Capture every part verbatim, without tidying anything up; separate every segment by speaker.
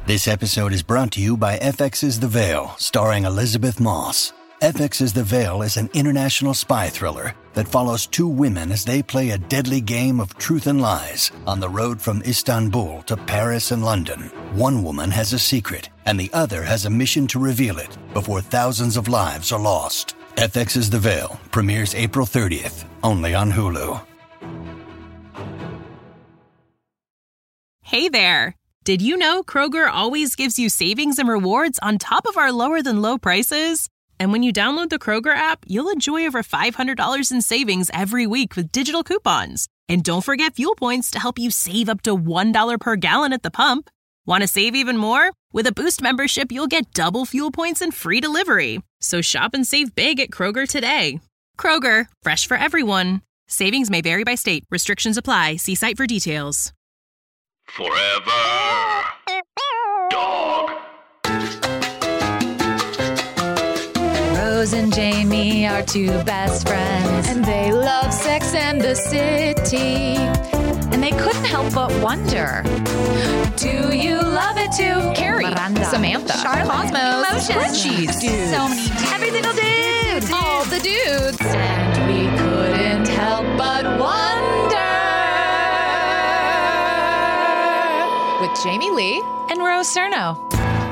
Speaker 1: This episode is brought to you by F X's The Veil, starring Elizabeth Moss. F X's The Veil is an international spy thriller that follows two women as they play a deadly game of truth and lies on the road from Istanbul to Paris and London. One woman has a secret, and the other has a mission to reveal it before thousands of lives are lost. F X's The Veil premieres April thirtieth, only on Hulu.
Speaker 2: Hey there! Did you know Kroger always gives you savings and rewards on top of our lower-than-low prices? And when you download the Kroger app, you'll enjoy over five hundred dollars in savings every week with digital coupons. And don't forget fuel points to help you save up to one dollar per gallon at the pump. Want to save even more? With a Boost membership, you'll get double fuel points and free delivery. So shop and save big at Kroger today. Kroger, fresh for everyone. Savings may vary by state. Restrictions apply. See site for details.
Speaker 3: Forever Dog.
Speaker 4: Rose and Jamie are two best friends, and they love Sex and the City. And they couldn't help but wonder, do you love it too? Carrie, Miranda, Samantha, Charlotte, Cosmos, Frenchies, so many dudes. Every single dude. All the dudes. And we couldn't help but wonder. With Jamie Lee and Rose Cerno.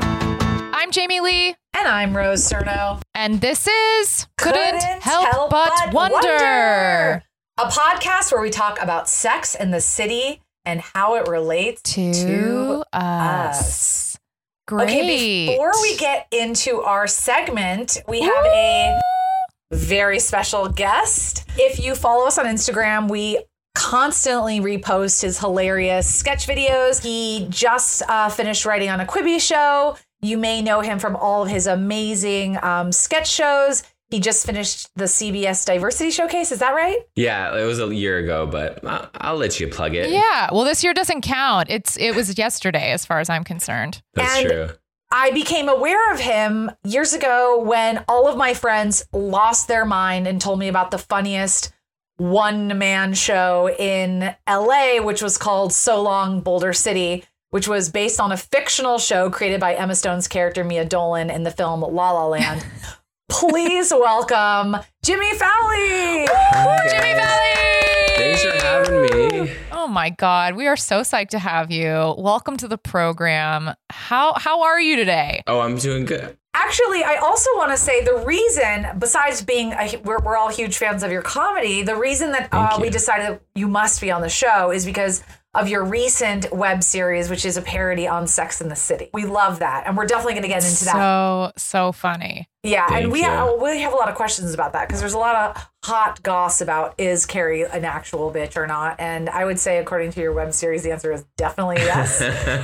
Speaker 4: I'm Jamie Lee.
Speaker 5: And I'm Rose Cerno.
Speaker 4: And this is Couldn't, Couldn't help, help But, but wonder.
Speaker 5: wonder. A podcast where we talk about Sex and the City and how it relates
Speaker 4: to,
Speaker 5: to
Speaker 4: us.
Speaker 5: us.
Speaker 4: Great.
Speaker 5: Okay, before we get into our segment, we have Woo! a very special guest. If you follow us on Instagram, we constantly repost his hilarious sketch videos. He just uh, finished writing on a Quibi show. You may know him from all of his amazing um, sketch shows. He just finished the C B S Diversity Showcase. Is that right?
Speaker 6: Yeah, it was a year ago, but I'll, I'll let you plug it.
Speaker 4: Yeah, well, this year doesn't count. It's It was yesterday, as far as I'm concerned.
Speaker 6: That's
Speaker 5: and
Speaker 6: true.
Speaker 5: I became aware of him years ago when all of my friends lost their mind and told me about the funniest one-man show in L A, which was called So Long, Boulder City, which was based on a fictional show created by Emma Stone's character Mia Dolan in the film La La Land. Please welcome Jimmy Fowley.
Speaker 4: Woo, Jimmy Fowley!
Speaker 6: Thanks for having me.
Speaker 4: Oh my God, we are so psyched to have you. Welcome to the program. How how are you today?
Speaker 6: Oh, I'm doing good.
Speaker 5: Actually, I also want to say the reason, besides being, a, we're, we're all huge fans of your comedy, the reason that uh, we decided you must be on the show is because of your recent web series, which is a parody on Sex and the City. We love that. And we're definitely going to get into
Speaker 4: so,
Speaker 5: that.
Speaker 4: So, so funny.
Speaker 5: Yeah.
Speaker 6: Thank
Speaker 5: and we,
Speaker 6: you.
Speaker 5: uh, we have a lot of questions about that because there's a lot of hot goss about is Carrie an actual bitch or not? And I would say, according to your web series, the answer is definitely yes.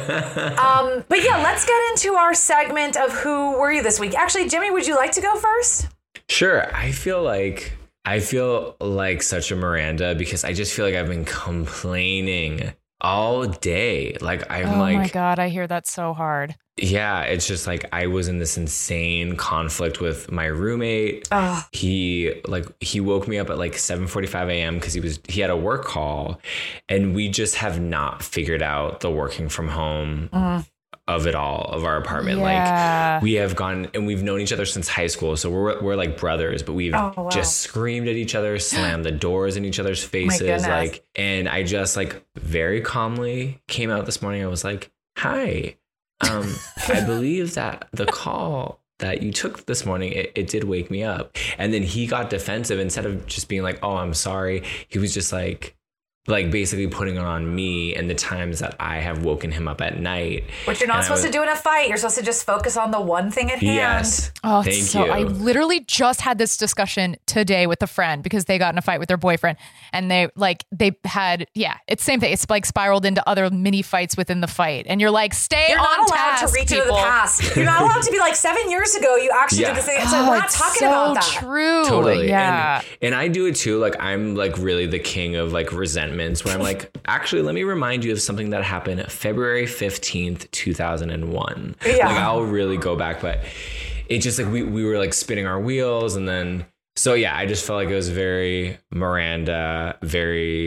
Speaker 5: um, but yeah, let's get into our segment of Who Were You This Week? Actually, Jimmy, would you like to go first?
Speaker 6: Sure. I feel like I feel like such a Miranda because I just feel like I've been complaining all day. Like I'm
Speaker 4: oh
Speaker 6: like,
Speaker 4: oh my God, I hear that so hard.
Speaker 6: Yeah, it's just like I was in this insane conflict with my roommate.
Speaker 5: Ugh.
Speaker 6: He like he woke me up at like seven forty-five a.m. because he was he had a work call, and we just have not figured out the working from home mm. of it all of our apartment.
Speaker 4: Yeah.
Speaker 6: Like we have gone and we've known each other since high school, so we're we're like brothers, but we've
Speaker 5: oh, wow.
Speaker 6: just screamed at each other, slammed the doors in each other's faces, like. And I just like very calmly came out this morning. I was like, "Hi." Um, I believe that the call that you took this morning, it, it did wake me up. And then he got defensive. Instead of just being like, oh, I'm sorry. He was just like, like basically putting it on me and the times that I have woken him up at night.
Speaker 5: Which you're not
Speaker 6: and
Speaker 5: supposed
Speaker 6: was,
Speaker 5: to do in a fight. You're supposed to just focus on the one thing at hand.
Speaker 6: Yes.
Speaker 4: Oh,
Speaker 6: Thank
Speaker 4: so
Speaker 6: you.
Speaker 4: I literally just had this discussion today with a friend because they got in a fight with their boyfriend and they like they had yeah it's the same thing. It's like spiraled into other mini fights within the fight, and you're like, stay
Speaker 5: you're
Speaker 4: on
Speaker 5: not allowed
Speaker 4: task,
Speaker 5: to reach
Speaker 4: people.
Speaker 5: into the past. You're not allowed to be like seven years ago you actually
Speaker 6: Yeah.
Speaker 5: did this thing. It's
Speaker 4: Oh,
Speaker 5: like we're not
Speaker 4: it's
Speaker 5: talking
Speaker 4: so
Speaker 5: about that.
Speaker 4: True.
Speaker 6: Totally.
Speaker 4: Yeah.
Speaker 6: And, and I do it too. Like I'm like really the king of like resentments where I'm like, actually, let me remind you of something that happened February fifteenth, two thousand one.
Speaker 5: Yeah.
Speaker 6: Like I'll really go back, but it just like we, we were like spinning our wheels. And then, so yeah, I just felt like it was very Miranda, very,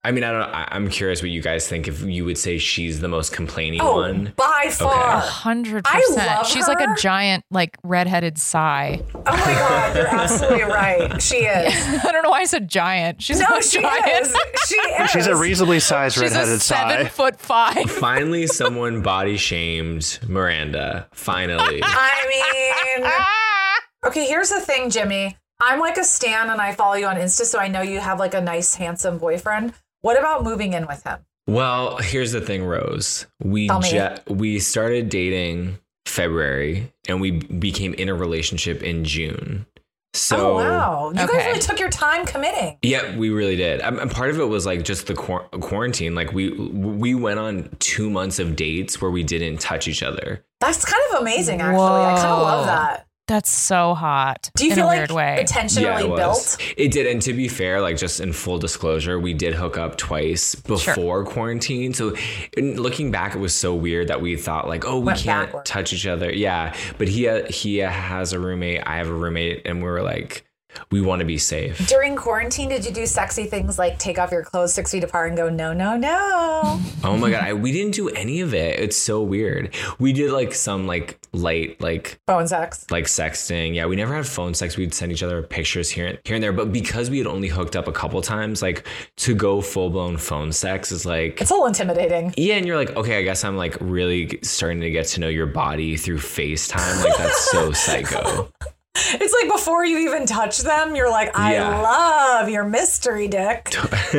Speaker 6: I mean, I don't know. I, I'm curious what you guys think. If you would say she's the most complaining
Speaker 5: oh,
Speaker 6: one.
Speaker 5: by far.
Speaker 4: A hundred
Speaker 5: I
Speaker 4: percent.
Speaker 5: love
Speaker 4: She's
Speaker 5: her.
Speaker 4: like a giant, like redheaded sigh.
Speaker 5: Oh my God, you're absolutely right. She is.
Speaker 4: I don't know why I said giant. She's
Speaker 5: No,
Speaker 4: not
Speaker 5: she
Speaker 4: giant.
Speaker 5: is. She is.
Speaker 7: She's a reasonably sized
Speaker 4: She's
Speaker 7: redheaded
Speaker 4: a seven
Speaker 7: sigh.
Speaker 4: foot five.
Speaker 6: Finally, someone body shamed Miranda. Finally.
Speaker 5: I mean, okay, here's the thing, Jimmy. I'm like a stan and I follow you on Insta, so I know you have like a nice, handsome boyfriend. What about moving in with him?
Speaker 6: Well, here's the thing, Rose. We
Speaker 5: Tell me.
Speaker 6: ju- we started dating February and we became in a relationship in June. So
Speaker 5: oh, wow. You
Speaker 4: Okay.
Speaker 5: guys really took your time committing.
Speaker 6: yeah, we really did. Um, and part of it was like just the quar- quarantine. Like we we went on two months of dates where we didn't touch each other.
Speaker 5: That's kind of amazing, actually. I kind of
Speaker 4: Whoa.
Speaker 5: love that.
Speaker 4: That's so hot.
Speaker 5: Do you
Speaker 4: in
Speaker 5: feel
Speaker 4: a
Speaker 5: like
Speaker 4: weird way.
Speaker 5: intentionally
Speaker 6: it
Speaker 5: built?
Speaker 6: It did. And to be fair, like just in full disclosure, we did hook up twice before
Speaker 4: Sure.
Speaker 6: quarantine. So in looking back, it was so weird that we thought like, oh, we
Speaker 5: Went
Speaker 6: can't
Speaker 5: backward.
Speaker 6: touch each other. Yeah. But he, uh, he has a roommate. I have a roommate. And we were like, we want to be safe.
Speaker 5: During quarantine, did you do sexy things like take off your clothes six feet apart and go, no, no, no?
Speaker 6: Oh my God. I, we didn't do any of it. It's so weird. We did like some like light, like
Speaker 5: Phone sex.
Speaker 6: like sexting. Yeah, we never had phone sex. We'd send each other pictures here and here and there. But because we had only hooked up a couple times, like to go full blown phone sex is like,
Speaker 5: It's a little intimidating.
Speaker 6: yeah. And you're like, okay, I guess I'm like really starting to get to know your body through FaceTime. Like that's so psycho.
Speaker 5: It's like before you even touch them, you're like, I
Speaker 6: Yeah.
Speaker 5: love your mystery dick.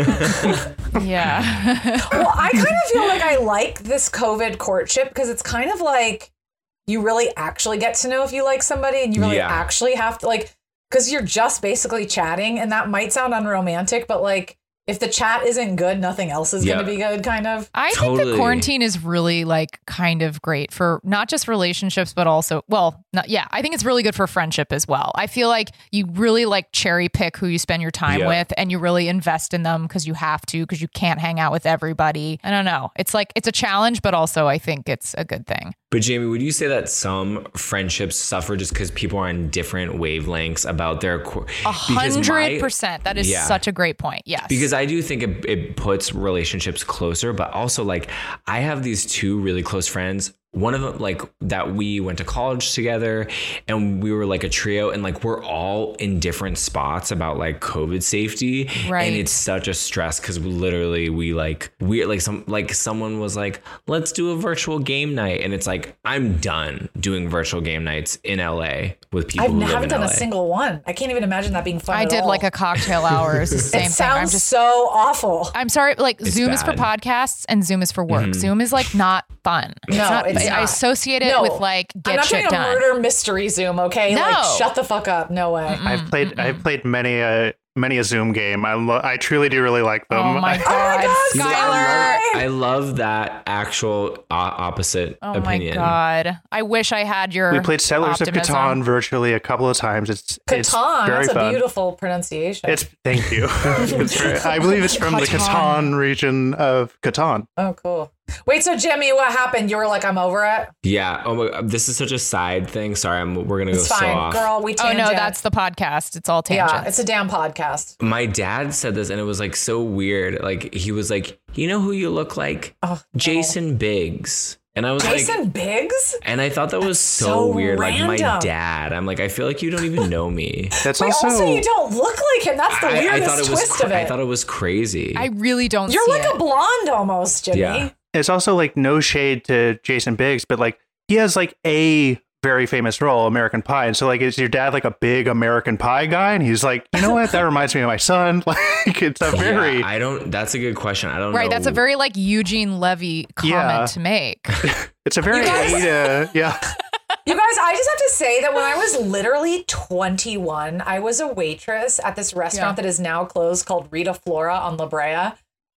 Speaker 4: Yeah.
Speaker 5: Well, I kind of feel like I like this COVID courtship because it's kind of like you really actually get to know if you like somebody and you really
Speaker 6: Yeah.
Speaker 5: actually have to like, because you're just basically chatting and that might sound unromantic, but like if the chat isn't good, nothing else is
Speaker 6: Yeah.
Speaker 5: going to be good, kind of.
Speaker 4: I think
Speaker 6: Totally.
Speaker 4: that quarantine is really like kind of great for not just relationships, but also, well, not, yeah, I think it's really good for friendship as well. I feel like you really like cherry pick who you spend your time
Speaker 6: Yeah.
Speaker 4: with and you really invest in them because you have to, because you can't hang out with everybody. I don't know. It's like, it's a challenge, but also I think it's a good thing.
Speaker 6: But Jamie, would you say that some friendships suffer just because people are on different wavelengths about their qu-
Speaker 4: A
Speaker 6: because my-
Speaker 4: hundred percent. That is
Speaker 6: Yeah.
Speaker 4: such a great point. Yes.
Speaker 6: Because I do think it, it puts relationships closer, but also like I have these two really close friends. One of them, like that we went to college together and we were like a trio and like we're all in different spots about like COVID safety.
Speaker 4: Right.
Speaker 6: And it's such a stress because literally we like, we like some, like someone was like, let's do a virtual game night. And it's like, I'm done doing virtual game nights in L A with people
Speaker 5: I
Speaker 6: who live
Speaker 5: haven't
Speaker 6: in
Speaker 5: done
Speaker 6: L A.
Speaker 5: a single one. I can't even imagine that being fun.
Speaker 4: I
Speaker 5: at
Speaker 4: did
Speaker 5: all.
Speaker 4: like a cocktail hour. It's the same
Speaker 5: It
Speaker 4: thing.
Speaker 5: sounds
Speaker 4: I'm just
Speaker 5: so awful.
Speaker 4: I'm sorry, like
Speaker 6: It's
Speaker 4: Zoom is for
Speaker 6: bad.
Speaker 4: podcasts and Zoom is for work.
Speaker 6: Mhm.
Speaker 4: Zoom is like not fun. It's
Speaker 5: No,
Speaker 4: not,
Speaker 5: it's
Speaker 4: I
Speaker 5: not.
Speaker 4: associate it
Speaker 5: No,
Speaker 4: with like
Speaker 5: I'm
Speaker 4: get
Speaker 5: not
Speaker 4: shit
Speaker 5: doing a
Speaker 4: done.
Speaker 5: murder mystery Zoom, okay?
Speaker 4: No.
Speaker 5: Like, shut the fuck up. No way.
Speaker 7: I've played I've played many a many a Zoom game. I lo- I truly do really like them.
Speaker 4: Oh my
Speaker 5: Oh my
Speaker 4: god,
Speaker 5: God,
Speaker 6: You know, I
Speaker 4: Skylar.
Speaker 6: love, I love that actual uh, opposite
Speaker 4: Oh
Speaker 6: opinion.
Speaker 4: my god. I wish I had your
Speaker 7: We played Settlers
Speaker 4: optimism.
Speaker 7: of Catan virtually a couple of times. It's it's
Speaker 5: Catan,
Speaker 7: very
Speaker 5: that's a
Speaker 7: fun.
Speaker 5: beautiful pronunciation.
Speaker 7: It's thank you. It's very- I believe it's from the
Speaker 4: Catan.
Speaker 7: Catan region of Catan.
Speaker 5: oh, cool. Wait, so Jimmy, what happened? You were like, I'm over it?
Speaker 6: Yeah. Oh my God. This is such a side thing. Sorry, I'm, we're gonna go
Speaker 5: It's
Speaker 6: so
Speaker 5: fine.
Speaker 6: off.
Speaker 5: Girl, we
Speaker 4: Oh
Speaker 5: tangent.
Speaker 4: no, that's the podcast. It's all tangents.
Speaker 5: Yeah, it's a damn podcast.
Speaker 6: My dad said this, and it was like so weird. Like he was like, "You know who you look like?
Speaker 5: Oh, no.
Speaker 6: Jason Biggs." And I was
Speaker 5: Jason
Speaker 6: like,
Speaker 5: Biggs?
Speaker 6: and I thought that was so,
Speaker 5: so
Speaker 6: weird. Like my
Speaker 5: random.
Speaker 6: dad. I'm like, I feel like you don't even know me.
Speaker 7: That's
Speaker 5: Wait,
Speaker 7: also,
Speaker 5: also, you don't look like him. That's the
Speaker 6: I, I
Speaker 5: weirdest
Speaker 6: thought it was.
Speaker 5: twist
Speaker 6: Cra-
Speaker 5: of it.
Speaker 6: I thought it was crazy.
Speaker 4: I really don't
Speaker 5: You're
Speaker 4: see
Speaker 5: like
Speaker 4: it.
Speaker 5: a blonde almost, Jimmy.
Speaker 6: Yeah.
Speaker 7: it's also like no shade to Jason Biggs, but like he has like a very famous role, American Pie. And so like is your dad like a big American Pie guy? And he's like, you know what? That reminds me of my son. Like it's a very
Speaker 6: Yeah, I don't. That's a good question. I don't know.
Speaker 4: Right, that's a very like Eugene Levy comment
Speaker 7: Yeah.
Speaker 4: to make.
Speaker 7: it's a very
Speaker 5: You guys-
Speaker 7: Ada, yeah.
Speaker 5: You guys, I just have to say that when I was literally twenty-one, I was a waitress at this restaurant
Speaker 4: Yeah.
Speaker 5: that is now closed called Rita Flora on La Brea.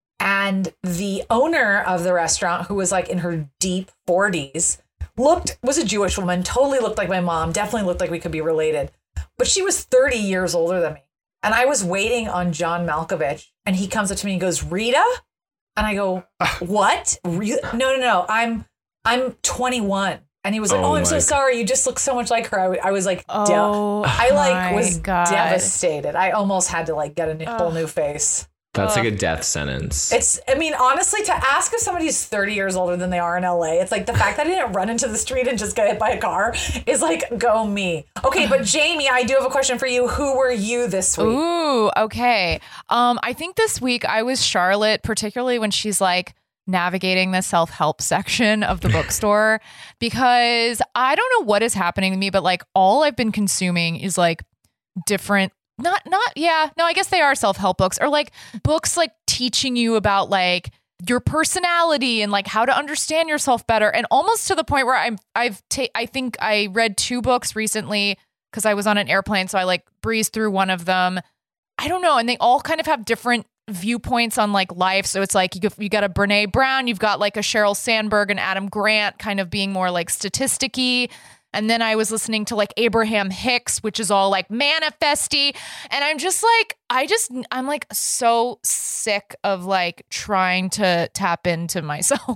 Speaker 5: And the owner of the restaurant, who was like in her deep forties, looked, was a Jewish woman, totally looked like my mom, definitely looked like we could be related. But she was thirty years older than me. And I was waiting on John Malkovich, and he comes up to me and goes, Rita? And I go, what? Re- no, no, no. I'm I'm twenty-one. And he was like,
Speaker 6: Oh
Speaker 5: oh, I'm
Speaker 6: my
Speaker 5: so
Speaker 6: God.
Speaker 5: sorry. You just look so much like her. I, w- I was like, de-
Speaker 4: Oh,
Speaker 5: I like
Speaker 4: my
Speaker 5: was
Speaker 4: God.
Speaker 5: devastated. I almost had to like get a new, whole new face.
Speaker 6: That's like a death sentence.
Speaker 5: It's, I mean, honestly, to ask if somebody's thirty years older than they are in L A, it's like the fact that I didn't run into the street and just get hit by a car is like, go me. Okay, but Jamie, I do have a question for you. Who were you this week?
Speaker 4: Ooh, okay. Um, I think this week I was Charlotte, particularly when she's like navigating the self-help section of the bookstore, because I don't know what is happening to me, but like all I've been consuming is like different Not, not, yeah, no, I guess they are self-help books, or like books like teaching you about like your personality and like how to understand yourself better. And almost to the point where I'm, I've, ta- I think I read two books recently because I was on an airplane. So I like breezed through one of them. I don't know. And they all kind of have different viewpoints on like life. So it's like you, you got a Brene Brown, you've got like a Sheryl Sandberg and Adam Grant kind of being more like statistic-y. And then I was listening to like Abraham Hicks, which is all like manifesty. And I'm just like, I just, I'm like so sick of like trying to tap into myself.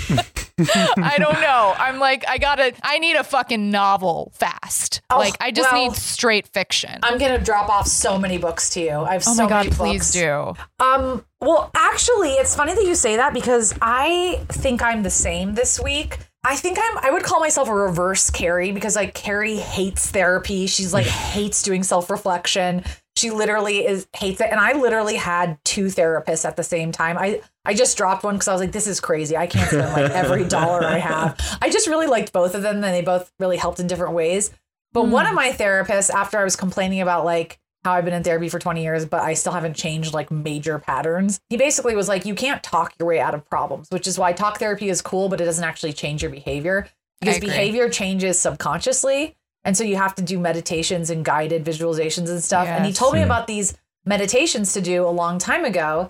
Speaker 4: I don't know. I'm like, I gotta, I need a fucking novel fast. Oh, like, I just well, need straight fiction.
Speaker 5: I'm going to drop off so many books to you. I have
Speaker 4: oh
Speaker 5: so
Speaker 4: my God,
Speaker 5: many books.
Speaker 4: Please do.
Speaker 5: Um, well, actually, it's funny that you say that because I think I'm the same this week. I think I'm, I would call myself a reverse Carrie because like Carrie hates therapy. She's like hates doing self-reflection. She literally is hates it. And I literally had two therapists at the same time. I, I just dropped one because I was like, this is crazy. I can't spend like every dollar I have. I just really liked both of them and they both really helped in different ways. But mm. one of my therapists, after I was complaining about like how I've been in therapy for twenty years, but I still haven't changed like major patterns. He basically was like, you can't talk your way out of problems, which is why talk therapy is cool, but it doesn't actually change your behavior because behavior changes subconsciously. And so you have to do meditations and guided visualizations and stuff. Yes. And he told me about these meditations to do a long time ago.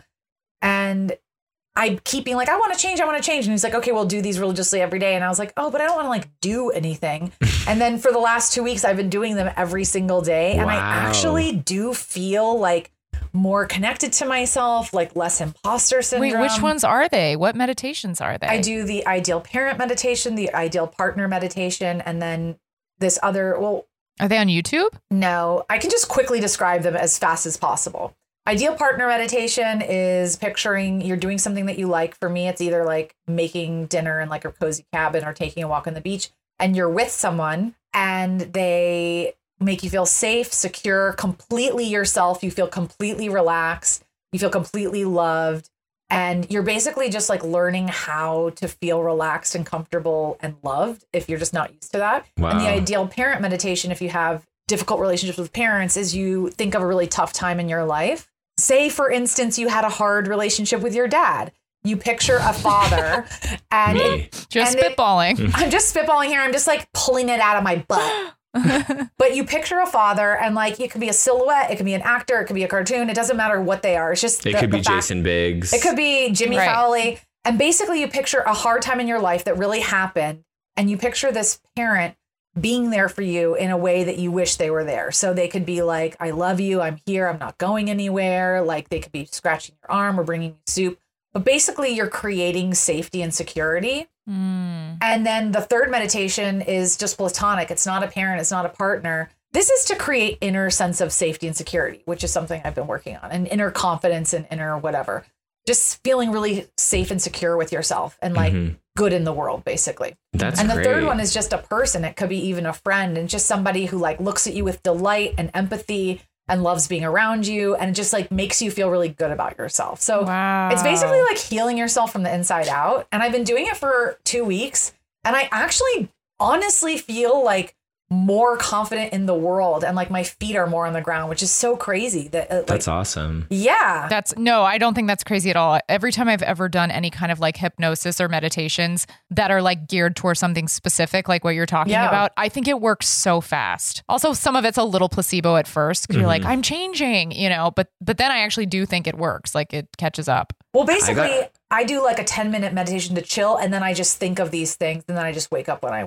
Speaker 5: And I keep being like, I want to change. I want to change. And he's like, okay, we'll do these religiously every day. And I was like, oh, but I don't want to like do anything. And then for the last two weeks, I've been doing them every single day. And wow. I actually do feel like more connected to myself, like less imposter syndrome.
Speaker 4: Wait, which ones are they? What meditations are they?
Speaker 5: I do the ideal parent meditation, the ideal partner meditation, and then this other, well.
Speaker 4: Are they on YouTube?
Speaker 5: No, I can just quickly describe them as fast as possible. Ideal partner meditation is picturing you're doing something that you like. For me, it's either like making dinner in like a cozy cabin or taking a walk on the beach, and you're with someone and they make you feel safe, secure, completely yourself. You feel completely relaxed. You feel completely loved. And you're basically just like learning how to feel relaxed and comfortable and loved if you're just not used to that. Wow. And the ideal parent meditation, if you have difficult relationships with parents, is you think of a really tough time in your life. Say, for instance, you had a hard relationship with your dad. You picture a father and it,
Speaker 4: just
Speaker 5: and
Speaker 4: spitballing.
Speaker 5: It, I'm just spitballing here. I'm just like pulling it out of my butt. But you picture a father and like it could be a silhouette. It could be an actor. It could be a cartoon. It doesn't matter what they are. It's just
Speaker 6: it the, could be Jason Biggs.
Speaker 5: It could be Jimmy right. Fowley. And basically you picture a hard time in your life that really happened. And you picture this parent being there for you in a way that you wish they were there. So they could be like, I love you. I'm here. I'm not going anywhere. Like they could be scratching your arm or bringing you soup. But basically you're creating safety and security. Mm. And then the third meditation is just platonic. It's not a parent. It's not a partner. This is to create inner sense of safety and security, which is something I've been working on, and inner confidence and inner whatever. Just feeling really safe and secure with yourself and like mm-hmm. good in the world, basically.
Speaker 6: That's
Speaker 5: and the
Speaker 6: great.
Speaker 5: third one is just a person. It could be even a friend and just somebody who like looks at you with delight and empathy and loves being around you and just like makes you feel really good about yourself. So wow. It's basically like healing yourself from the inside out. And I've been doing it for two weeks and I actually honestly feel like more confident in the world and like my feet are more on the ground, which is so crazy. That uh, like,
Speaker 6: that's awesome.
Speaker 5: Yeah.
Speaker 4: That's no, I don't think that's crazy at all. Every time I've ever done any kind of like hypnosis or meditations that are like geared towards something specific, like what you're talking yeah. about, I think it works so fast. Also, some of it's a little placebo at first because mm-hmm. you're like, I'm changing, you know, but but then I actually do think it works. Like it catches up.
Speaker 5: Well, basically, I, got- I do like a ten minute meditation to chill. And then I just think of these things and then I just wake up when I want.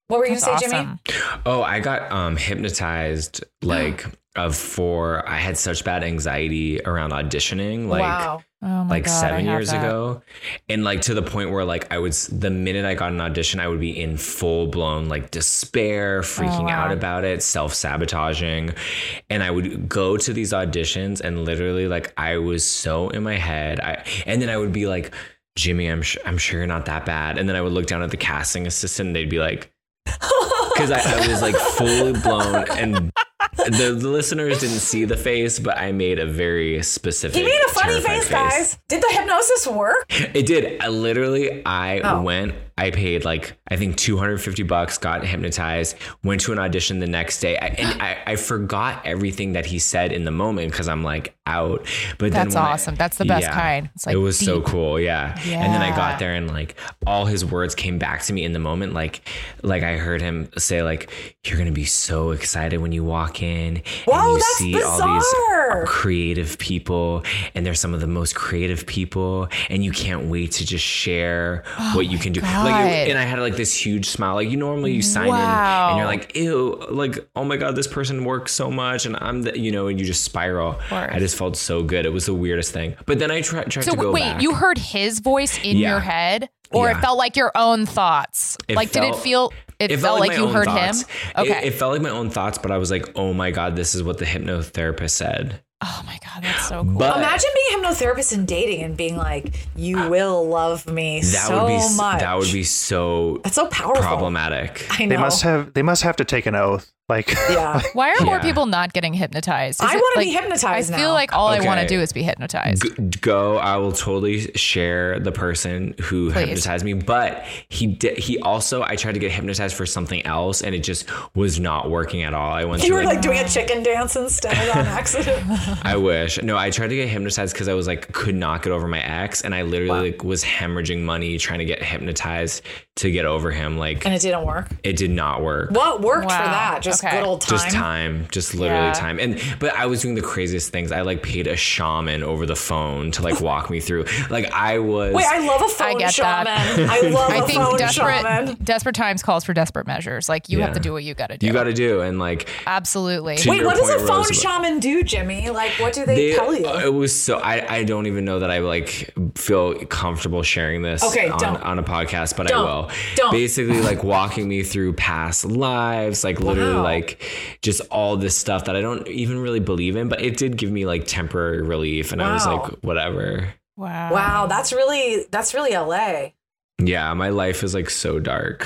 Speaker 5: What were you
Speaker 4: That's
Speaker 5: going to say,
Speaker 4: awesome.
Speaker 5: Jimmy?
Speaker 6: Oh, I got um, hypnotized like of for I had such bad anxiety around auditioning. Like,
Speaker 5: Wow.
Speaker 4: Oh my
Speaker 6: like
Speaker 4: God,
Speaker 6: seven
Speaker 4: I have
Speaker 6: years
Speaker 4: that.
Speaker 6: ago. And like to the point where like I was, the minute I got an audition, I would be in full blown like despair, freaking
Speaker 4: Oh, wow.
Speaker 6: out about it, self-sabotaging. And I would go to these auditions and literally like I was so in my head. I and then I would be like, Jimmy, I'm, sh- I'm sure you're not that bad. And then I would look down at the casting assistant and they'd be like, because I, I was like fully blown, and the, the listeners didn't see the face, but I made a very specific.
Speaker 5: He made a funny
Speaker 6: terrified
Speaker 5: face, guys. Did the hypnosis work?
Speaker 6: It did. I literally, I
Speaker 5: Oh.
Speaker 6: went, I paid like, I think two hundred fifty bucks, got hypnotized, went to an audition the next day. I, and I, I forgot everything that he said in the moment because I'm like out. But
Speaker 4: That's
Speaker 6: then when I-
Speaker 4: awesome. That's the best
Speaker 6: yeah,
Speaker 4: kind. It's like
Speaker 6: it was so
Speaker 4: deep.
Speaker 6: cool. Yeah. And then I
Speaker 4: Yeah.
Speaker 6: got there and like all his words came back to me in the moment. Like, like I heard him say like, you're going to be so excited when you walk in
Speaker 5: Whoa,
Speaker 6: and you
Speaker 5: that's
Speaker 6: see all
Speaker 5: bizarre.
Speaker 6: these creative people, and they're some of the most creative people, and you can't wait to just share what you can do. Like,
Speaker 4: God.
Speaker 6: it, and I had like this huge smile. Like, you normally you sign in
Speaker 4: Wow.
Speaker 6: and you're like, ew, like, oh my God, this person works so much, and I'm the, you know, and you just spiral.
Speaker 4: course.
Speaker 6: I just felt so good. It was the weirdest thing. But then I tried, tried
Speaker 4: So
Speaker 6: to go
Speaker 4: wait,
Speaker 6: back.
Speaker 4: you heard his voice in
Speaker 6: Yeah.
Speaker 4: your head, or
Speaker 6: Yeah.
Speaker 4: it felt like your own thoughts?
Speaker 6: It
Speaker 4: like, did it
Speaker 6: felt-
Speaker 4: feel? It, felt, like,
Speaker 6: my
Speaker 4: you
Speaker 6: own
Speaker 4: heard
Speaker 6: thoughts.
Speaker 4: him.
Speaker 6: It-
Speaker 4: Okay.
Speaker 6: It, felt like my own thoughts, but I was like, oh my God, this is what the hypnotherapist said.
Speaker 4: Oh my God, that's so cool.
Speaker 6: But
Speaker 5: Imagine being a hypnotherapist and dating and being like, you will love me
Speaker 6: that
Speaker 5: so
Speaker 6: would be s-
Speaker 5: much.
Speaker 6: that would be so
Speaker 5: That's so powerful.
Speaker 6: problematic.
Speaker 5: I know.
Speaker 7: They must have they must have to take an oath. Like
Speaker 5: Yeah.
Speaker 4: Why are more
Speaker 6: Yeah.
Speaker 4: people not getting hypnotized? Is
Speaker 5: I
Speaker 4: it,
Speaker 5: wanna
Speaker 4: like,
Speaker 5: be hypnotized
Speaker 4: I feel
Speaker 5: now.
Speaker 4: like all I want to
Speaker 6: Okay.
Speaker 4: do is be hypnotized.
Speaker 6: G- go I will totally share the person who
Speaker 4: Please.
Speaker 6: hypnotized me, but he did he also I tried to get hypnotized for something else and it just was not working at all. I went
Speaker 5: You
Speaker 6: to
Speaker 5: were
Speaker 6: a-
Speaker 5: like doing a chicken dance instead on accident.
Speaker 6: I wish. No, I tried to get hypnotized because I was like could not get over my ex, and I literally like was hemorrhaging money trying to get hypnotized to get over him. Like
Speaker 5: And it didn't work.
Speaker 6: it did not work.
Speaker 5: What worked
Speaker 4: Wow.
Speaker 5: for that? Just
Speaker 4: Okay.
Speaker 5: good old time.
Speaker 6: Just time, just literally
Speaker 4: Yeah.
Speaker 6: time. And but I was doing the craziest things. I like paid a shaman over the phone to like walk me through. Like I was.
Speaker 5: Wait, I love a phone
Speaker 4: I get
Speaker 5: shaman.
Speaker 4: that.
Speaker 5: I love
Speaker 4: I
Speaker 5: a
Speaker 4: think
Speaker 5: phone
Speaker 4: desperate
Speaker 5: shaman.
Speaker 4: desperate times calls for desperate measures. Like you have
Speaker 6: Yeah.
Speaker 4: to do what you got to do.
Speaker 6: you got to do and like
Speaker 4: Absolutely.
Speaker 6: To
Speaker 5: Wait,
Speaker 6: your
Speaker 5: what does a
Speaker 6: point,
Speaker 5: phone
Speaker 6: Rose,
Speaker 5: shaman do, Jimmy? Like, what do they,
Speaker 6: they,
Speaker 5: tell you?
Speaker 6: it was so I, I don't even know that I like feel comfortable sharing this
Speaker 5: Okay,
Speaker 6: on,
Speaker 5: don't.
Speaker 6: on a podcast, but
Speaker 5: Don't.
Speaker 6: I will.
Speaker 5: Don't.
Speaker 6: Basically like walking me through past lives, like literally
Speaker 5: Wow.
Speaker 6: like just all this stuff that I don't even really believe in, but it did give me like temporary relief, and I was
Speaker 5: Wow.
Speaker 6: like, whatever.
Speaker 4: Wow.
Speaker 5: Wow, that's really that's really L A.
Speaker 6: Yeah, my life is like so dark.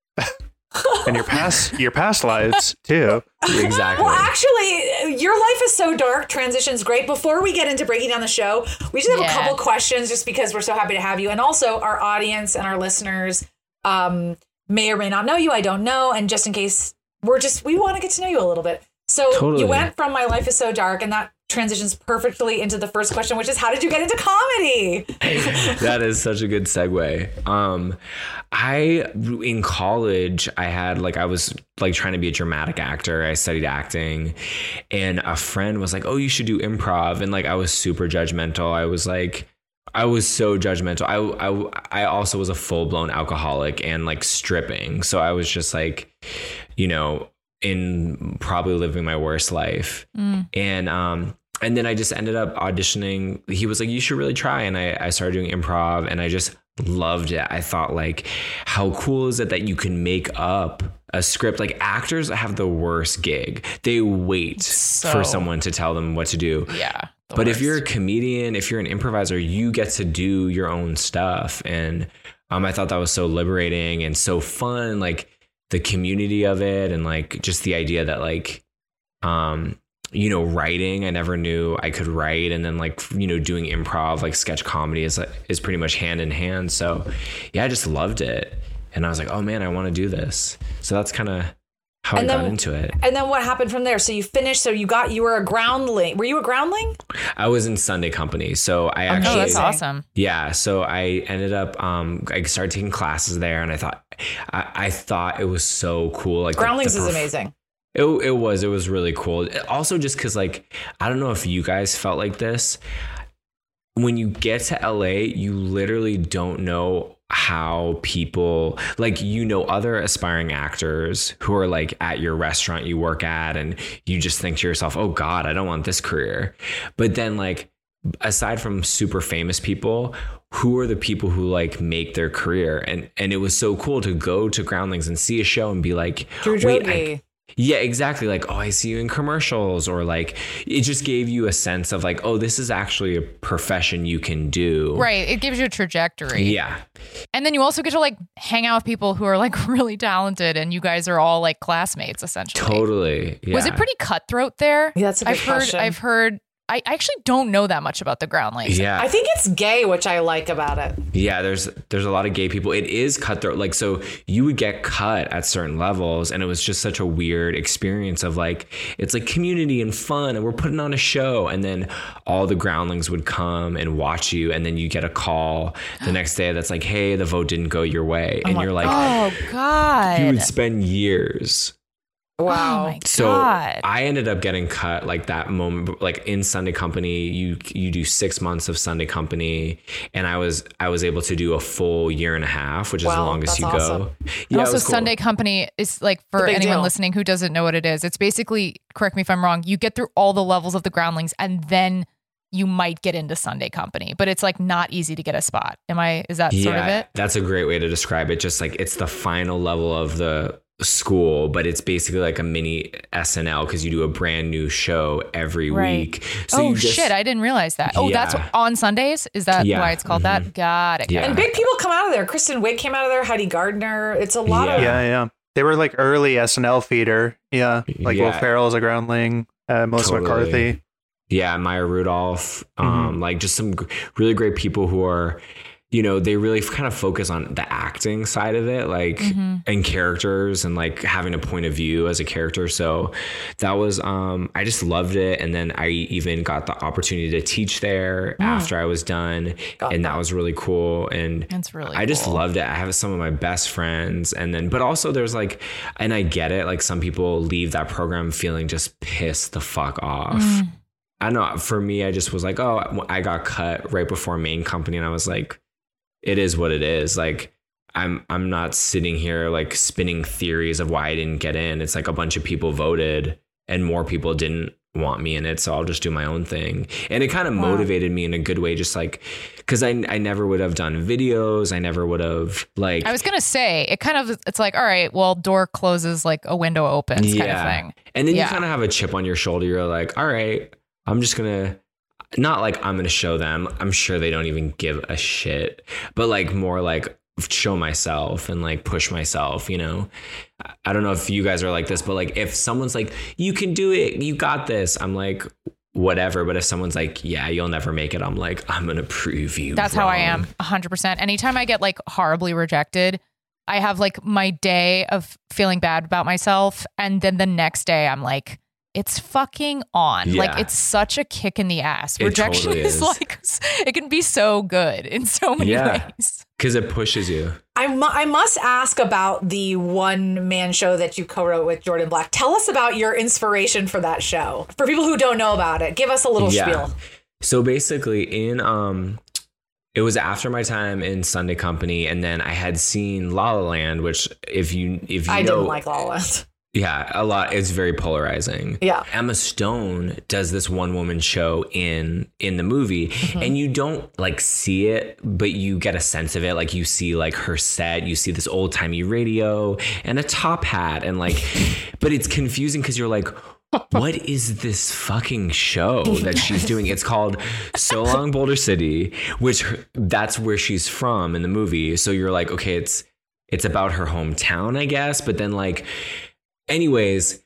Speaker 7: and your past your past lives too.
Speaker 6: Exactly.
Speaker 5: Well, actually, your life is so dark. Transition's great. Before we get into breaking down the show, we just have
Speaker 4: Yeah.
Speaker 5: a couple questions, just because we're so happy to have you, and also our audience and our listeners um, may or may not know you. I don't know, and just in case, we're just we want to get to know you a little bit. So
Speaker 6: Totally.
Speaker 5: you went from "My life is so dark," and that transitions perfectly into the first question, which is, how did you get into comedy?
Speaker 6: That is such a good segue. Um, I in college I had like I was like trying to be a dramatic actor. I studied acting, and a friend was like, "Oh, you should do improv," and like I was super judgmental. I was like. I was so judgmental. I, I, I also was a full blown alcoholic and like stripping. So I was just like, you know, in probably living my worst life.
Speaker 4: Mm.
Speaker 6: And, um, and then I just ended up auditioning. He was like, you should really try. And I, I started doing improv and I just loved it. I thought like, how cool is it that you can make up a script? Like actors have the worst gig. They wait
Speaker 4: So-
Speaker 6: for someone to tell them what to do.
Speaker 4: Yeah. the
Speaker 6: But if
Speaker 4: worst.
Speaker 6: you're a comedian, if you're an improviser, you get to do your own stuff. And um, I thought that was so liberating and so fun, like the community of it. And like just the idea that like, um, you know, writing, I never knew I could write. And then like, you know, doing improv, like sketch comedy is, is pretty much hand in hand. So yeah, I just loved it. And I was like, oh man, I want to do this. So that's kind of how
Speaker 5: And
Speaker 6: I
Speaker 5: then-
Speaker 6: got into it.
Speaker 5: And then what happened from there? So you finished. So you got you were a groundling. Were you a groundling?
Speaker 6: I was in Sunday Company. So I
Speaker 5: Oh,
Speaker 6: actually,
Speaker 4: Oh, that's
Speaker 5: Amazing.
Speaker 4: awesome.
Speaker 6: yeah. So I ended up, um, I started taking classes there, and I thought, I, I thought it was so cool. Like the-
Speaker 5: Groundlings
Speaker 6: the
Speaker 5: is
Speaker 6: perf-
Speaker 5: amazing.
Speaker 6: It, it was, it was really cool. Also, just because, like, I don't know if you guys felt like this. When you get to L A, you literally don't know how people like, you know, other aspiring actors who are like at your restaurant you work at, and you just think to yourself, oh God, I don't want this career. But then like, aside from super famous people, who are the people who like make their career? And and it was so cool to go to Groundlings and see a show and be like,
Speaker 5: Drew
Speaker 6: wait,
Speaker 5: I,
Speaker 6: I, yeah, exactly. Like, oh, I see you in commercials, or like, it just gave you a sense of like, oh, this is actually a profession you can do.
Speaker 4: Right. It gives you a trajectory.
Speaker 6: Yeah.
Speaker 4: And then you also get to like hang out with people who are like really talented, and you guys are all like classmates essentially.
Speaker 6: Totally. Yeah.
Speaker 4: Was it pretty cutthroat there?
Speaker 5: Yeah, that's a good
Speaker 4: I've heard,
Speaker 5: question.
Speaker 4: I've heard, I actually don't know that much about the Groundlings.
Speaker 6: Yeah.
Speaker 5: I think it's gay, which I like about it.
Speaker 6: Yeah, there's there's a lot of gay people. It is cutthroat. Like, so you would get cut at certain levels, and it was just such a weird experience of like, it's like community and fun, and we're putting on a show, and then all the Groundlings would come and watch you, and then you get a call the next day that's like, hey, the vote didn't go your way. And you're like,
Speaker 4: Oh God.
Speaker 6: you would spend years.
Speaker 5: Wow.
Speaker 4: Oh my
Speaker 6: So
Speaker 4: God.
Speaker 6: I ended up getting cut like that moment, like in Sunday Company, you you do six months of Sunday Company, and I was I was able to do a full year and a half, which is the
Speaker 5: Wow,
Speaker 6: longest
Speaker 5: that's
Speaker 6: you
Speaker 5: awesome.
Speaker 6: go.
Speaker 4: And
Speaker 6: Yeah, it
Speaker 4: also,
Speaker 6: was cool.
Speaker 4: Sunday Company is like,
Speaker 5: The
Speaker 4: for
Speaker 5: big
Speaker 4: anyone
Speaker 5: deal.
Speaker 4: listening who doesn't know what it is, it's basically, correct me if I'm wrong, you get through all the levels of the Groundlings, and then you might get into Sunday Company, but it's like not easy to get a spot. Am I, is that sort of
Speaker 6: Yeah,
Speaker 4: it?
Speaker 6: that's a great way to describe it. Just like, it's the final level of the school, but it's basically like a mini S N L because you do a brand new show every
Speaker 4: Right.
Speaker 6: week. So
Speaker 4: oh
Speaker 6: you just,
Speaker 4: shit, I didn't realize that. Oh, that's
Speaker 6: Yeah.
Speaker 4: on Sundays? Is that
Speaker 6: Yeah.
Speaker 4: why it's called
Speaker 6: Mhm.
Speaker 4: that? Got it.
Speaker 6: Yeah.
Speaker 5: And big people come out of there. Kristen Wiig came out of there. Heidi Gardner. It's a lot of.
Speaker 7: Yeah, yeah. They were like early S N L feeder. Yeah. Like Will
Speaker 6: Yeah.
Speaker 7: Ferrell as a groundling, uh, Melissa
Speaker 6: Totally.
Speaker 7: McCarthy.
Speaker 6: Yeah, Maya Rudolph, um,
Speaker 7: Mhm.
Speaker 6: like just some g- really great people who are, you know, they really kind of focus on the acting side of it, like
Speaker 4: Mhm.
Speaker 6: and characters and like having a point of view as a character. So that was, um, I just loved it. And then I even got the opportunity to teach there after I was done,
Speaker 5: Got
Speaker 6: and
Speaker 5: that.
Speaker 6: that was really cool. And
Speaker 4: That's really
Speaker 6: I just
Speaker 4: cool.
Speaker 6: loved it. I have some of my best friends, and then, but also there's like, and I get it. Like some people leave that program feeling just pissed the fuck off.
Speaker 4: Mm.
Speaker 6: I don't know. For me, I just was like, oh, I got cut right before Main Company, and I was like, it is what it is. Like, I'm I'm not sitting here like spinning theories of why I didn't get in. It's like a bunch of people voted, and more people didn't want me in it, so I'll just do my own thing. And it kind of
Speaker 4: Wow.
Speaker 6: motivated me in a good way, just like because I I never would have done videos. I never would have like.
Speaker 4: I was going to say, it kind of, it's like, all right, well, door closes, like a window opens kind of thing.
Speaker 6: And then
Speaker 4: Yeah.
Speaker 6: you kind of have a chip on your shoulder. You're like, all right, I'm just gonna. Not like I'm going to show them. I'm sure they don't even give a shit, but like more like show myself and like push myself, you know? I don't know if you guys are like this, but like if someone's like, you can do it, you got this, I'm like, whatever. But if someone's like, yeah, you'll never make it, I'm like, I'm going to prove you
Speaker 4: That's how I
Speaker 6: wrong.
Speaker 4: am, one hundred percent. Anytime I get like horribly rejected, I have like my day of feeling bad about myself. And then the next day I'm like, it's fucking on.
Speaker 6: Yeah.
Speaker 4: Like, it's such a kick in the ass.
Speaker 6: It
Speaker 4: Rejection
Speaker 6: totally
Speaker 4: is.
Speaker 6: is.
Speaker 4: like, it can be so good in so many
Speaker 6: Yeah.
Speaker 4: ways.
Speaker 6: Because it pushes you.
Speaker 5: I, mu- I must ask about the one man show that you co-wrote with Jordan Black. Tell us about your inspiration for that show. For people who don't know about it, give us a little spiel.
Speaker 6: So basically in um it was after my time in Sunday Company, and then I had seen La La Land, which if you if you
Speaker 5: I
Speaker 6: know
Speaker 5: didn't like La La Land.
Speaker 6: yeah, a lot. It's very polarizing.
Speaker 5: Yeah.
Speaker 6: Emma Stone does this one woman show in in the movie,
Speaker 5: Mm-hmm.
Speaker 6: and you don't like see it, but you get a sense of it. Like you see like her set, you see this old timey radio and a top hat, and like, but it's confusing because you're like, what is this fucking show that she's doing? It's called So Long Boulder City, which that's where she's from in the movie. So you're like, okay, it's it's about her hometown, I guess. But then like, anyways,